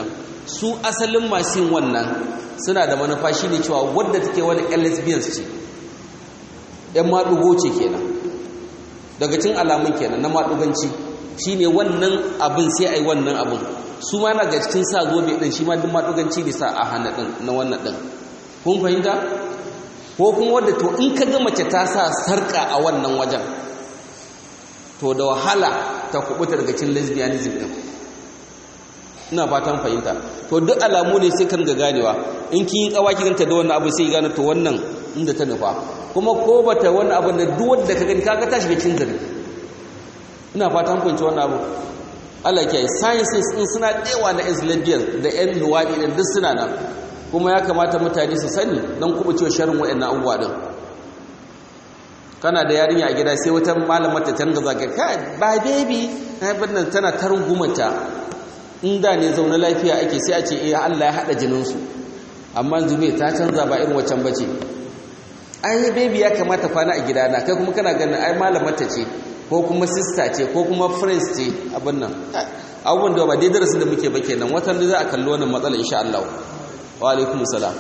su asalin masu yin wannan suna da manufa shi ne cewa wadda take wani ƴan lesbians ce ƴan maɗugo ce kenan daga cin alamun kenan na maɗuganci shi ne wannan abin sai a yi wannan abin su ma na ga cikin sa zobe ɗin shi ma duk maɗuganci ne sa a hana ɗin na wannan ɗin kun fahimta ko kuma wadda to in ka ga mace ta sa sarƙa a wannan wajen to da wahala ta kubuta daga cin lesbianism ɗin ina fatan fahimta to duk alamu ne sai kan ga ganewa in kin yi kawa kiganta da wannan abu sai gane to wannan inda ta nufa kuma ko bata wannan abu da duk wanda ka gani kaga ta shiga cikin zari ina fatan fahimci wannan abu Allah ke sciences din suna dewa na lesbian da yan luwadi din duk suna nan kuma ya kamata mutane su sani dan kuma cewa sharrin wayannan abubuwa din kana da yarinya a gida sai wata malamar ta tanga zaka kai ba baby ai bannan tana tarungumanta inda ne zaune lafiya ake sai a ce Allah ya haɗa jininsu amma zube ta canza ba irin waccan bace ai baby ya kamata kwana a gidana kai kuma kana ganin ai malamarta ce ko kuma sister ce ko kuma friends ce abin nan abubuwan da ba dai darasin da muke ba kenan watan da za a kalli wannan matsala insha Allah wa alaikum salam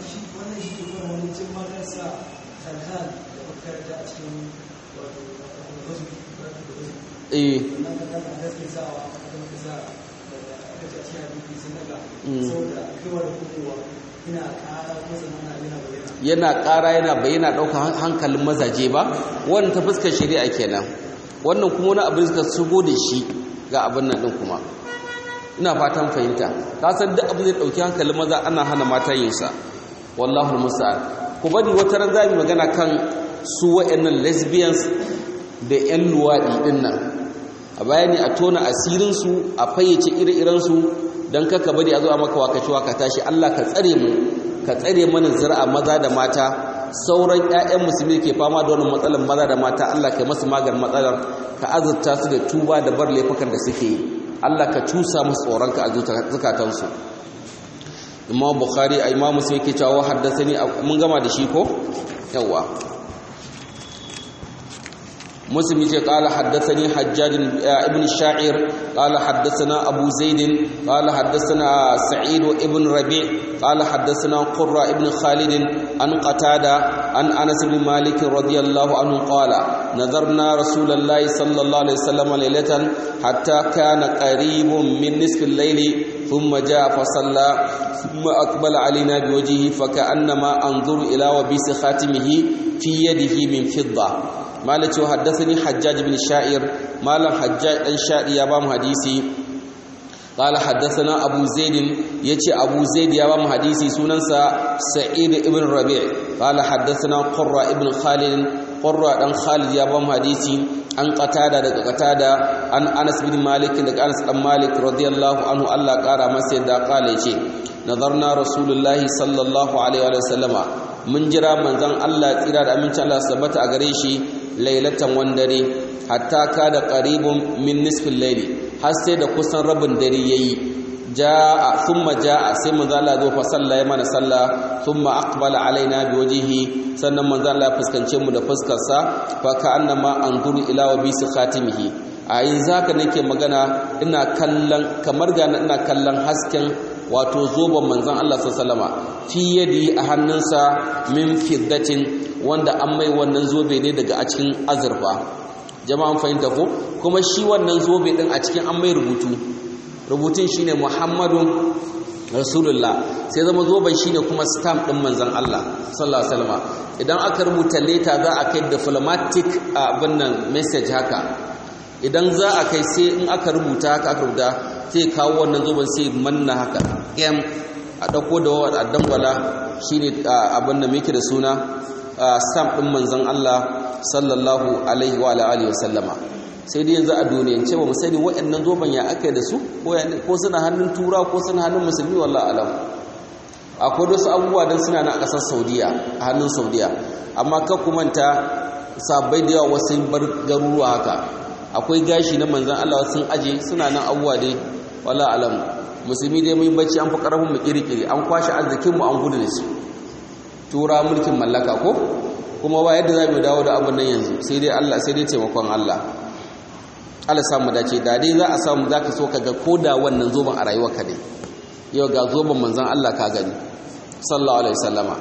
yana ƙara yana bayyana ɗaukar hankalin mazaje ba wannan ta fuskar shari'a kenan wannan kuma wani abin suka shigo da shi ga abin nan ɗin kuma ina fatan fahimta ka san duk abin zai ɗauki hankalin maza ana hana mata yin sa wallahu musta'an ku bari wata ran zamu magana kan su wa'annan lesbians da ƴan luwaɗi ɗin nan a bayani a tona asirin su a fayyace ire-iren su dan kaka bari a zo a maka waka tashi Allah ka tsare mu ka tsare mana zuri'a maza da mata sauran ƴaƴan musulmi ke fama da wannan matsalar maza da mata Allah kai masu maganin matsalar ka azurta su da tuba da bar laifukan da suke yi Allah ka cusa musu tsoron ka a zakatan su Imam Bukhari a Imam Muslim yake cewa haddathani mun gama da shi ko yawa مسلم قال حدثني حجاج ابن الشاعر قال حدثنا أبو زيد قال حدثنا سعيد ابن ربيع قال حدثنا قرة ابن خالد عن قتادة عن أنس بن مالك رضي الله عنه قال نذرنا رسول الله صلى الله عليه وسلم ليلة حتى كان قريب من نصف الليل ثم جاء فصلى ثم أقبل علينا بوجهه فكأنما أنظر إلى وبيس خاتمه في يده من فضة مالك حدثني حجاج بن الشاعر مالك حجاج بن الشاعر يا بام حديثي قال حدثنا أبو زيد يتي أبو زيد يا بام حديثي سننسى سعيد ابن ربيع قال حدثنا قرة ابن خالد قرة بن خالد يا بام حديثي عن قتادة عن أنس بن مالك أنس بن مالك رضي الله عنه الله قال مسجد قال يتي نظرنا رسول الله صلى الله عليه وسلم من جرى من زن الله تيرا da amincin Allah sabata a gare shi lailatan wandare hatta kada qaribun min nisfil layli har sai da kusan rabin dare yayi jaa sai manzo Allah zo fa sallaya mana sallah thumma aqbala alaina biwajhihi sannan manzo Allah fuskance mu da fuskar sa fa ka annama anzuru ila wa bi khatimihi a yin zaka nake magana ina kallon kamar ga ina kallon hasken wato zoban manzon Allah sallallahu alaihi wasallama fi yadi a hannunsa min fiddatin wanda an mai wannan zobe ne daga a cikin azurfa jama'an fahimta ko kuma shi wannan zobe din a cikin an mai rubutun shine Muhammadun Rasulullah sai zama zoben shine kuma stamp din manzon Allah sallallahu alaihi wasallama idan aka rubuta letter za a kai diplomatic abin nan message haka idan za a kai sai in aka rubuta haka aka rubuta sai kawo wannan zoben sai manna haka gem a dauko da dangwala shine abin da muke da suna stamp din manzon Allah sallallahu alaihi wa alihi wasallama sai dai yanzu a duniyance ba mu sani waɗannan zoben ya akai da su ko suna hannun tura ko suna hannun musulmi wallahi alam akwai wasu abubuwa dan suna na ƙasar Saudiya a hannun Saudiya amma ka kumanta sabai da yawa wasu bar garuruwa haka akwai gashi na manzon Allah sun aje suna nan abubuwa dai wallahi alam musulmi dai mun bacci an fi karfin mu kirkiri an kwashi arzikin mu an gudu da su tura mulkin mallaka ko kuma ba yadda za mu dawo da abun nan yanzu sai dai Allah sai dai taimakon Allah Allah samu dace da dai za a samu zaka so kaga koda wannan zoban a rayuwarka ne yau ga zoben manzon Allah ka gani sallallahu alaihi wasallama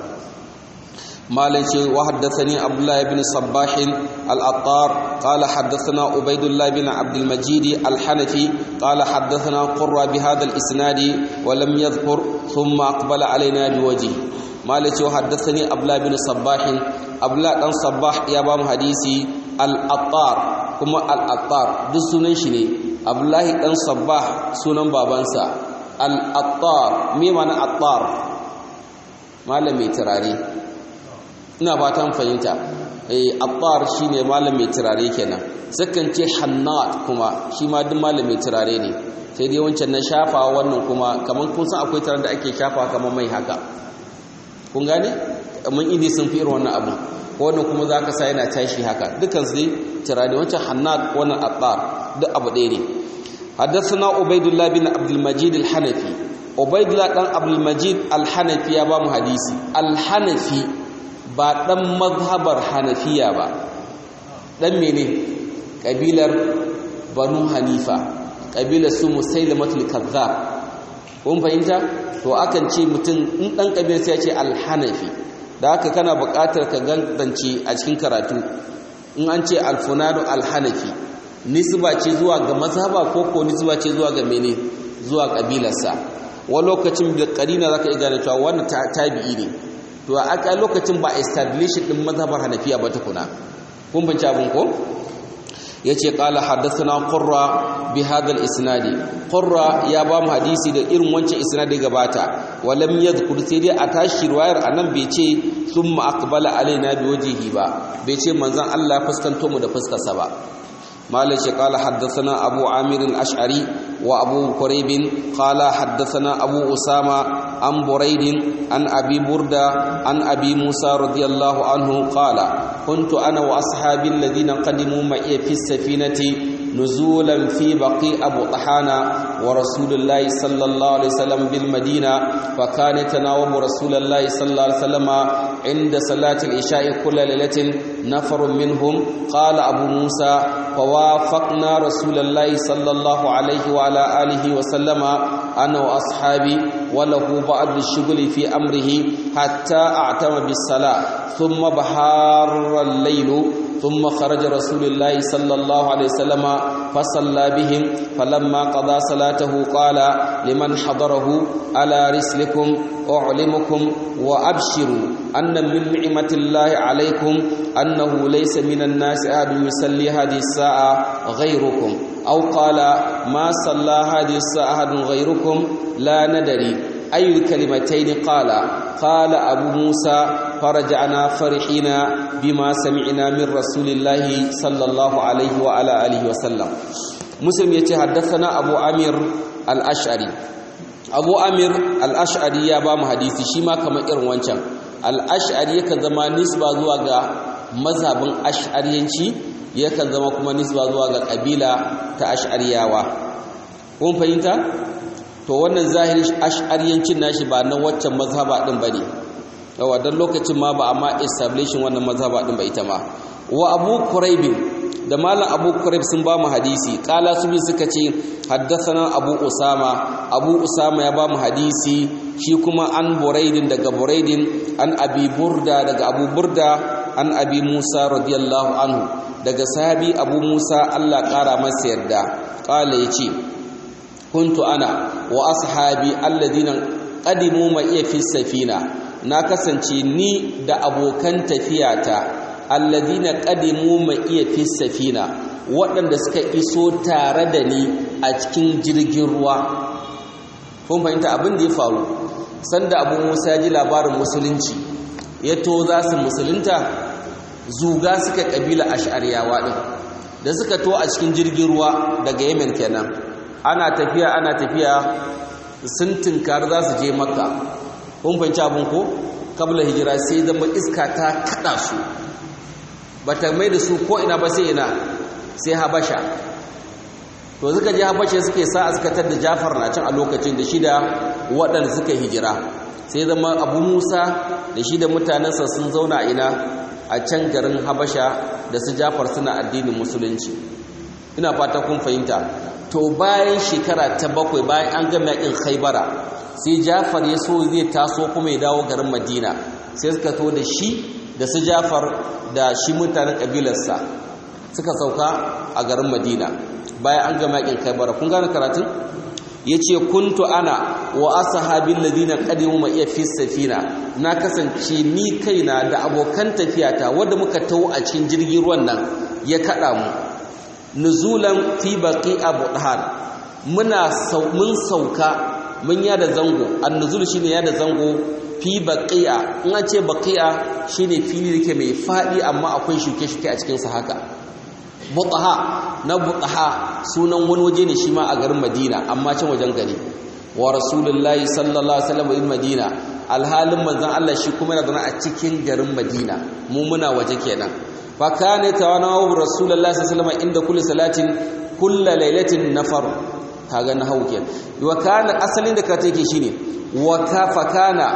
مالك وحدثني عبد الله بن صباح العطار قال حدثنا عبيد الله بن عبد المجيد الحنفي قال حدثنا قرة بهذا الإسناد ولم يذكر ثم أقبل علينا بوجهه مالك وحدثني عبد الله بن صباح عبد الله بن صباح يا بام حديثي العطار كما العطار دو سنن شي ne Abdullahi dan Sabbah sunan babansa al-Attar me mana Attar malami turare ina fatan fahimta Attar shine malami turare kenan sakan ce Hannat kuma shi ma duk malami turare ne sai dai wancan na shafa wannan kuma kaman kun san akwai turare da ake shafa kaman mai haka kun gane mun idi sun fi irin wannan abu wannan kuma zaka sa yana tashi haka dukan su dai turare wancan Hannat wannan Attar duk abu ɗaya ne حدثنا عبيد الله بن عبد المجيد الحنفي عبيد الله بن عبد المجيد الحنفي يا بام حديثي الحنفي ba dan mazhabar Hanafiya ba dan mene kabilar Banu Hanifa kabilar su Musailamatul Kazzab kun fahimta to akan ce mutum in dan kabilar sai ya ce al-Hanafi da haka kana buƙatar ka gantance a cikin karatu in an ce al-Funadu al-Hanafi nisba ce zuwa ga mazhaba ko nisba ce zuwa ga mene zuwa kabilarsa wani lokacin da karina zaka iya gane cewa wannan tabi'i ne to a aka lokacin ba establish din mazhabar Hanafiya ba tukuna kun bince abun ko yace qala haddathana Qurra bi hadha al-isnadi Qurra ya ba mu hadisi da irin wancan isnadi gabata walam yadhkur sai dai a tashi riwayar anan bai ce thumma aqbala alaina bi wajhihi ba bai ce manzon Allah fuskanto mu da fuskarsa ba مالك قال حدثنا أبو عامر الأشعري وأبو قريب قال حدثنا أبو أسامة عن بريد عن أبي بردة عن أبي موسى رضي الله عنه قال كنت أنا وأصحابي الذين قدموا معي في السفينة نزولا في بقيع أبو طحانة ورسول الله صلى الله عليه وسلم بالمدينة فكان يتناوب رسول الله صلى الله عليه وسلم عند صلاة العشاء كل ليلة نفر منهم قال أبو موسى فوافقنا رسول الله صلى الله عليه وعلى آله وسلم أنا وأصحابي وله بعض الشغل في أمره حتى أعتم بالصلاة ثم بحار الليل ثم خرج رسول الله صلى الله عليه وسلم فصلى بهم فلما قضى صلاته قال لمن حضره على رسلكم أعلمكم وأبشروا أن من نعمة الله عليكم أنه ليس من الناس أحد يصلي هذه الساعة غيركم أو قال ما صلى هذه الساعة أحد غيركم لا ندري أي الكلمتين قال أبو موسى فرجعنا فرحين بما سمعنا من رسول الله صلى الله عليه وعلى آله وسلم مسلم يتحدثنا أبو عامر الأشعري أبو عامر الأشعري يا بام حديثي شما كما إرن وانشان الأشعري يكن زمان نسبة زواغا مذهب أشعرينشي يكن زمان كما نسبة زواغا قبيلة تأشعرياوا kun fahimta to wannan zahiri ash'ariyancin nashi ba na waccan mazhaba din bane yawa dan lokacin ma ba amma establishing wannan mazhaba din ba ita ma wa Abu Quraib da malam Abu Quraib sun ba mu hadisi qala su bi suka ce haddathana Abu Usama ya ba mu hadisi shi kuma an Buraidin daga Buraidin an Abi Burda daga Abu Burda an Abi Musa radiyallahu anhu daga sahabi Abu Musa Allah kara masa yarda qala yace kuntu ana wa ashabi alladhina qadimu ma iya fi safina na kasance ni da abokan tafiyata alladhina qadimu ma iya fi safina waɗanda suka iso tare da ni a cikin jirgin ruwa kun fahimta abin da ya faru sanda Abu Musa ya ji labarin musulunci ya to za su musulunta zuga suka kabila ash'ariyawa din da suka to a cikin jirgin ruwa daga Yemen kenan ana tafiya sun tinkar za su je Makka kun fahimci abin ko kabla hijira sai zama iska ta kada su bata mai da su ko ina ba sai Habasha to suka je Habasha suke sa askatar da Jafar na can a lokacin da shida waɗanda suka hijira sai zama Abu Musa da shi da mutanensa sun zauna a can garin Habasha da su Jafar suna addinin musulunci ina fata kun fahimta to bayan shekara ta 7 bayan an gama yakin Khaibara sai Jafar ya so zai taso kuma ya dawo garin Madina sai suka to da shi da su Jafar da shi mutanen kabilarsa suka sauka a garin Madina bayan an gama yakin Khaibar. Kun gane karatun? yace kuntu ana wa ashabil ladina qadimu ma iya fi safina, na kasance ni kaina da abokan tafiyata wanda muka tawo a cikin jirgin ruwan nan ya kada mu nuzulan fi baqi'a budhan, mun sauka mun yada zango. annuzul shine yada zango fi baqi'a, in an ce baqi'a shine fili dake mai fadi amma akwai shuke-shuke a cikin sa haka. Butaha na Butaha sunan wani waje ne shi ma a garin Madina amma can wajen gari. Wa Rasulullahi sallallahu alaihi wasallam in Madina, alhalin manzon Allah shi kuma yana zaune a cikin garin Madina, mu muna waje kenan. Fa kana tawanawu Rasulullahi sallallahu alaihi wasallam inda kulli salatin kullu lailatin nafar, kaga na hauke. Wa kana asalin da ka take shine wa fa kana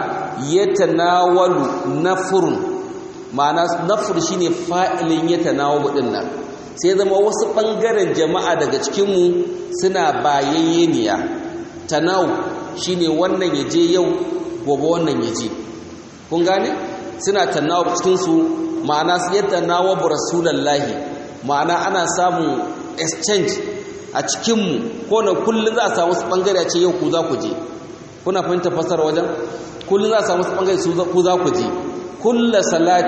yatanawalu nafrun, ma'ana nafr shine fa'ilin yatanawalu din nan, sai zama wasu ɓangaren jama'a daga cikinmu suna bayayyeniya. Tanawu shi ne wannan ya je yau gobe wannan ya je, kun gane? Suna tanawu cikinsu, ma'ana su yadda nawa bu rasulallahi, ma'ana ana samun exchange a cikinmu, ko na kullum za a samu wasu ɓangare a ce yau ku za ku je. Kuna fahimta fasar wajen? Kullum za a samu wasu ɓangare su ku za ku je. Kulla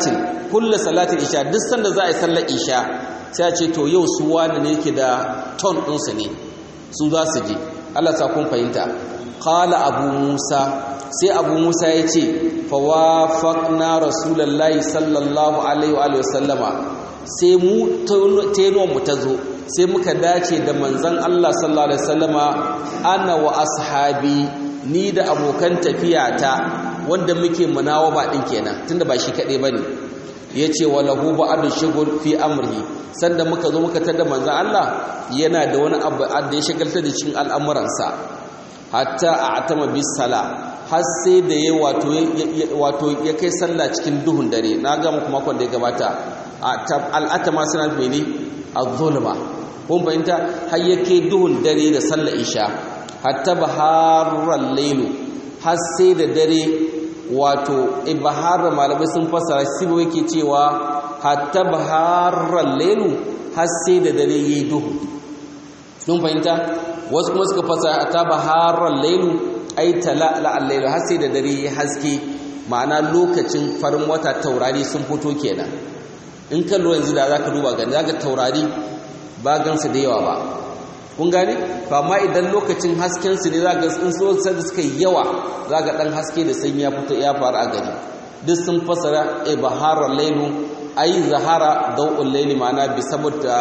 salatin isha, duk sanda za a yi sallar isha sai a ce to yau su wani ne yake da ton ɗinsu ne su za su je. Allah sa kun fahimta. Qala Abu Musa, sai Abu Musa ya ce fa wafaqna Rasulullahi sallallahu alaihi wa sallama, sai mu tenuwan mu ta zo sai muka dace da manzon Allah sallallahu alaihi wasallama, ana wa ashabi, ni da abokan tafiyata wanda muke munawaba din kenan tunda ba shi kadai bane. yace walahu ba'd shughul fi amrihi, sanda muka zo muka tada manzon Allah yana da wani abu da ya shagalta da cikin al'amuransa. Hatta a'tama bis sala, har sai da ya wato ya kai sallah cikin duhun dare. na ga muku makon da ya gabata al'atama suna mene az-zulma, kun fahimta, har yake duhun dare da sallar isha. Hatta baharal lailu, har sai da dare wato ibahar malamai sun fasara shi yake cewa hatta baharal lailu, har sai da dare yayi duhu. kun fahimta? Wasu kuma suka fasara hatta baharal lailu ai talala al-lailu, har sai da dare yayi haske, ma'ana lokacin farin wata taurari sun fito kenan. in kallo yanzu da zaka duba gani zaka taurari ba gansu da yawa ba, kun gane? to amma idan lokacin hasken su ne zaka in so sai suka yawa zaka dan haske da sanyi ya fito ya faru a gari. duk sun fasara ibaharal lailu ai zahara dawul laili, ma'ana bi sabata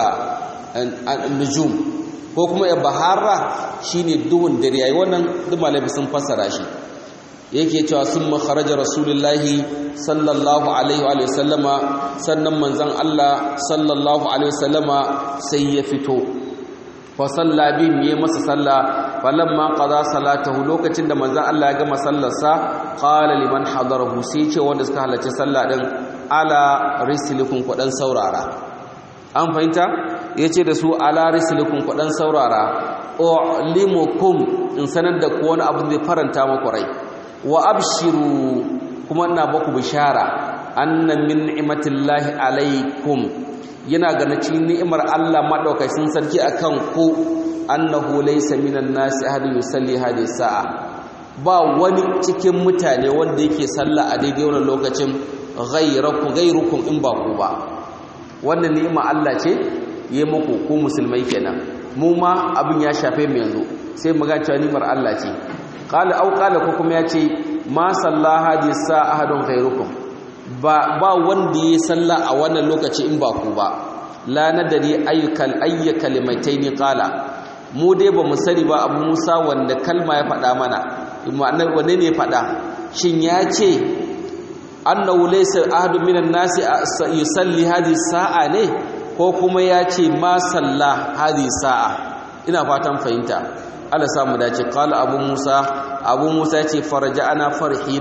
nujum, ko kuma ibahara shine duhun dare yayi. wannan duk malami sun fasara shi. yake cewa summa kharaja rasulullahi sallallahu alaihi wa sallama, sannan manzon Allah sallallahu alaihi wa sallama sai ya fito. fa salla bihim ya masa salla, falamma qada salatahu, lokacin da manzon Allah ya gama sallarsa, qala liman hadarahu, sai ce wanda suka halarci sallah din, ala rislikum kudan saurara. an fahimta? yace da su ala rislikum kudan saurara, u'limukum, in sanar da ku wani abu zai faranta muku rai. wa abshiru, kuma ina baku bishara, anna min ni'matillahi alaikum, yana ga cikin ni'imar Allah madaukakin sarki akan ku, annahu laysa minan nasi ahadun yusalli hadhihi sa'a, ba wani cikin mutane wanda yake sallah a daidai wannan lokacin ghayrukum in ba ku ba. wannan ni'ima Allah ce yayi muku ku musulmai kenan. mu ma abin ya shafe mu yanzu sai mu ga cewa ni'imar Allah ce. qala ko kuma yace ma sallaha di sa ahadun ghayrukum, ba wanda yayi sallah a wannan lokaci in ba ku ba. la nadari ayya kalimataini qala, mu dai ba mu sani ba Abu Musa wanda kalma ya faɗa mana, ma'anar wanne ne ya faɗa? shin yace annahu laysa ahadun minan nasi yusalli hadhihi sa'a ne, ko kuma yace ma salla hadhihi sa'a? ina fatan fahimta. Allah samu dace. qala Abu Musa yace faraja'ana farhina,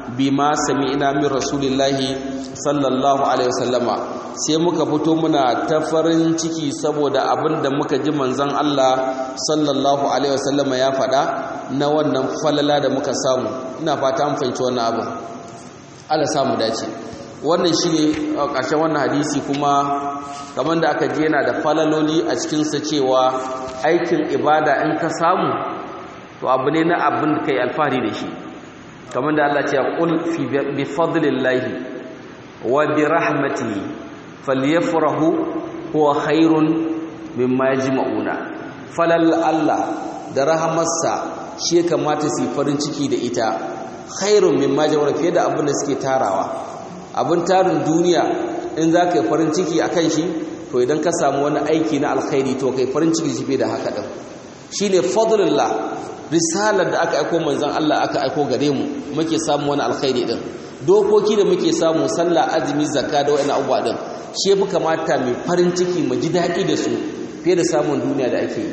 bima sami'na min rasulillahi sallallahu alaihi wasallama sai muka fito muna ta farin ciki saboda abinda muka ji manzon Allah sallallahu alaihi wasallama ya faɗa na wannan falala da muka samu. Ina fata an fahimci wannan abu. Allah samu dace. Wannan shine ƙarshen wannan hadisi, kuma kamar da aka ji yana da falaloli a cikin sa cewa aikin ibada in ka samu to abu ne na abin da kai alfahari da shi, kamar da Allah ce qul fi bi fadlillahi wa bi rahmatihi falyafrahu huwa khairun mimma yajma'una. Falal Allah da rahamarsa shi kamata su farin ciki da ita, khairun mimma yajma'una, fiye da abin da suke tarawa. Abin tarin duniya in za ka yi farin ciki akan shi, to idan ka samu wani aiki na alkhairi to kai farin ciki shi fiye da haka din. Shine fadlullah, risalar da aka aiko manzon Allah aka aiko gare mu muke samu wani alkhairi din. Dokoki da muke samu, sallah, azumi, zakka da wani abubuwa din, shi yafi kamata mai farin ciki mu ji daɗi da su fiye da samun duniya da ake yi.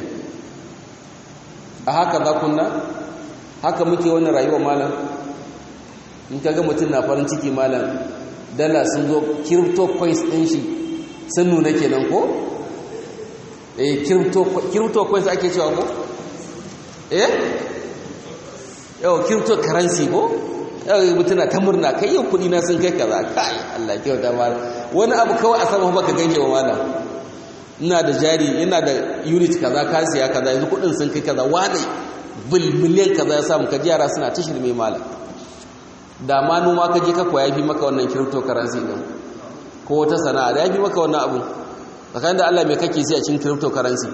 A haka za kunna haka muke wani rayuwa malam. In kaga mutum na farin ciki malam, dala sun zo, crypto coins din shi sun nuna kenan ko? Crypto coins ake cewa ko? Yau crypto currency ko? Yau mutuna ta murna, kai yau kudi na sun kai kaza, kai Allah kyauta ma. Wani abu kawai a sama baka ganye wa malam. Ina da jari, ina da unit kaza, ka siya kaza, yanzu kudin sun kai kaza, wani miliyan kaza ya samu, kaji yara suna ta shirme malam. Da ma noma ka je ka koya fi maka wannan cryptocurrency din, ko wata sana'a da ya fi maka wannan abu. Tsakanin da Allah me kake siya cikin cryptocurrency?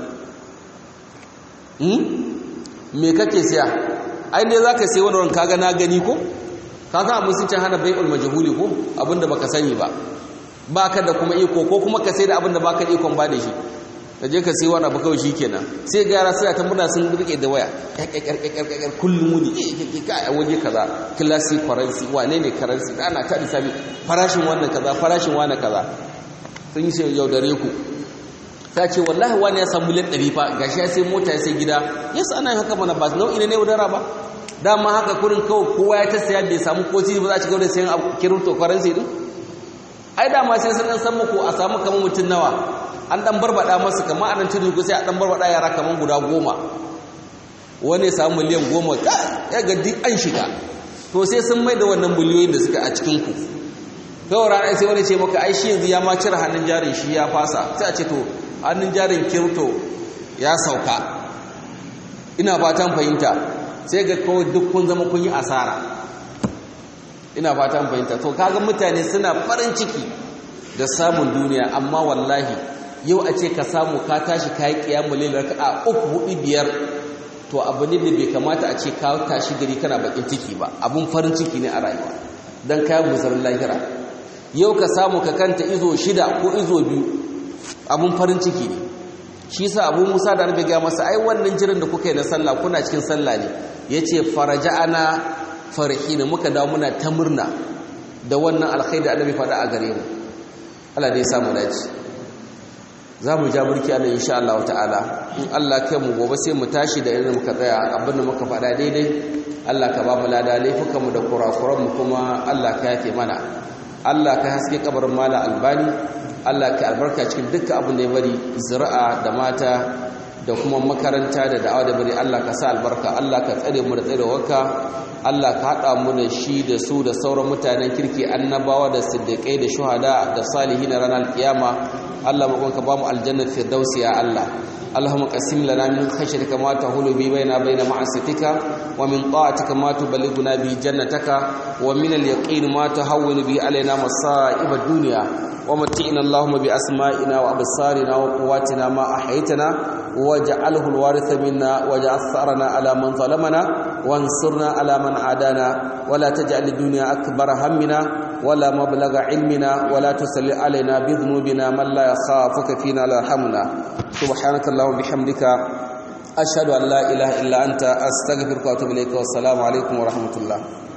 Me kake siya? Ai ne zaka sai wani ran kaga na gani ko? Ka san abin sun can hana bai'ul majhuli ko? Abinda baka sani ba. Baka da kuma iko, ko kuma ka sai da abinda baka da ikon ba da shi. Ka je ka sai wani abu kawai shikenan. Sai ga yara suna ta murna sun rike da waya. Kullum wuni a waje kaza, classic currency, wane ne currency, ana ta lissafi farashin wannan kaza, farashin wani kaza. Sun yi sai yaudare ku. Ta ce wallahi wani ya samu miliyan 100 fa, gashi ya sai mota ya sai gida. Yes, ana haka mana, ba nau'i ne yaudara ba. Dama haka kurin kawai kowa ya ta saya bai samu ko ba za a ci gaba da sayan cryptocurrency din. Ai dama sai sun dan san muku a samu kamar mutun nawa. An dan barbada masa kamar anan tudu ko sai a dan barbada yara kamar guda 10. Wani ya samu miliyan 10, ya ga duk an shiga. To sai sun mai da wannan miliyoyin da suka a cikin ku. Kawai ran sai wani ce maka ai shi yanzu ya ma cire hannun jarin shi ya fasa. Sai a ce to hannun jarin crypto ya sauka. Ina fatan fahimta. Sai ga kawai duk kun zama kun yi asara. Ina fatan fahimta. To kaga mutane suna farin ciki da samun duniya, amma wallahi yau a ce ka samu ka tashi kai kiyamul layl raka'a 3 4 5, to abu ne da bai kamata a ce ka tashi gari kana bakin ciki ba. Abun farin ciki ne a rayuwa dan kai guzarin lahira. Yau ka samu ka kanta izo 6 ko izo 2, abun farin ciki ne. Shi yasa Abu Musa da Annabi ga masa ai wannan jirin da kuka yi na sallah kuna cikin sallah ne, yace faraja'ana farihina, muka dawo muna ta murna da wannan alkhairi da Annabi faɗa a gare mu. Allah dai ya samu dace. Za mu ja burki anan insha Allah ta'ala. In Allah kai mu gobe sai mu tashi da irin muka tsaya, abin da muka faɗa daidai Allah ka ba mu lada, laifukan mu da kurakuran mu kuma Allah ka yafe mana. Allah ka haske kabarin Malam Albani, Allah ka albarka cikin dukkan abin da ya bari, zuri'a da mata da kuma makaranta da da'awa da bari. Allah ka sa albarka, Allah ka tsare mu da tsarewarka, Allah ka haɗa mu da shi da su da sauran mutanen kirki, annabawa da siddiƙai da shuhada da salihin ranar kiyama. Allah ka ba mu aljannar firdausi ya Allah. اللهم قسم لنا من خشيتك ما تحول به بيننا وبين معصيتك، ومن طاعتك ما تبلغنا به جنتك، ومن اليقين ما تهون به علينا مصائب الدنيا، ومتعنا اللهم بأسمائنا وأبصارنا وقواتنا ما أحييتنا، واجعله الوارث منا، واجعل ثأرنا على من ظلمنا، وانصرنا على من عادانا، ولا تجعل الدنيا أكبر همنا ولا مبلغ علمنا، ولا تسلط علينا بذنوبنا من لا يخافك فينا لا يرحمنا. سبحانك اللهم وبحمدك أشهد أن لا إله إلا أنت أستغفرك وأتوب إليك، والسلام عليكم ورحمة الله.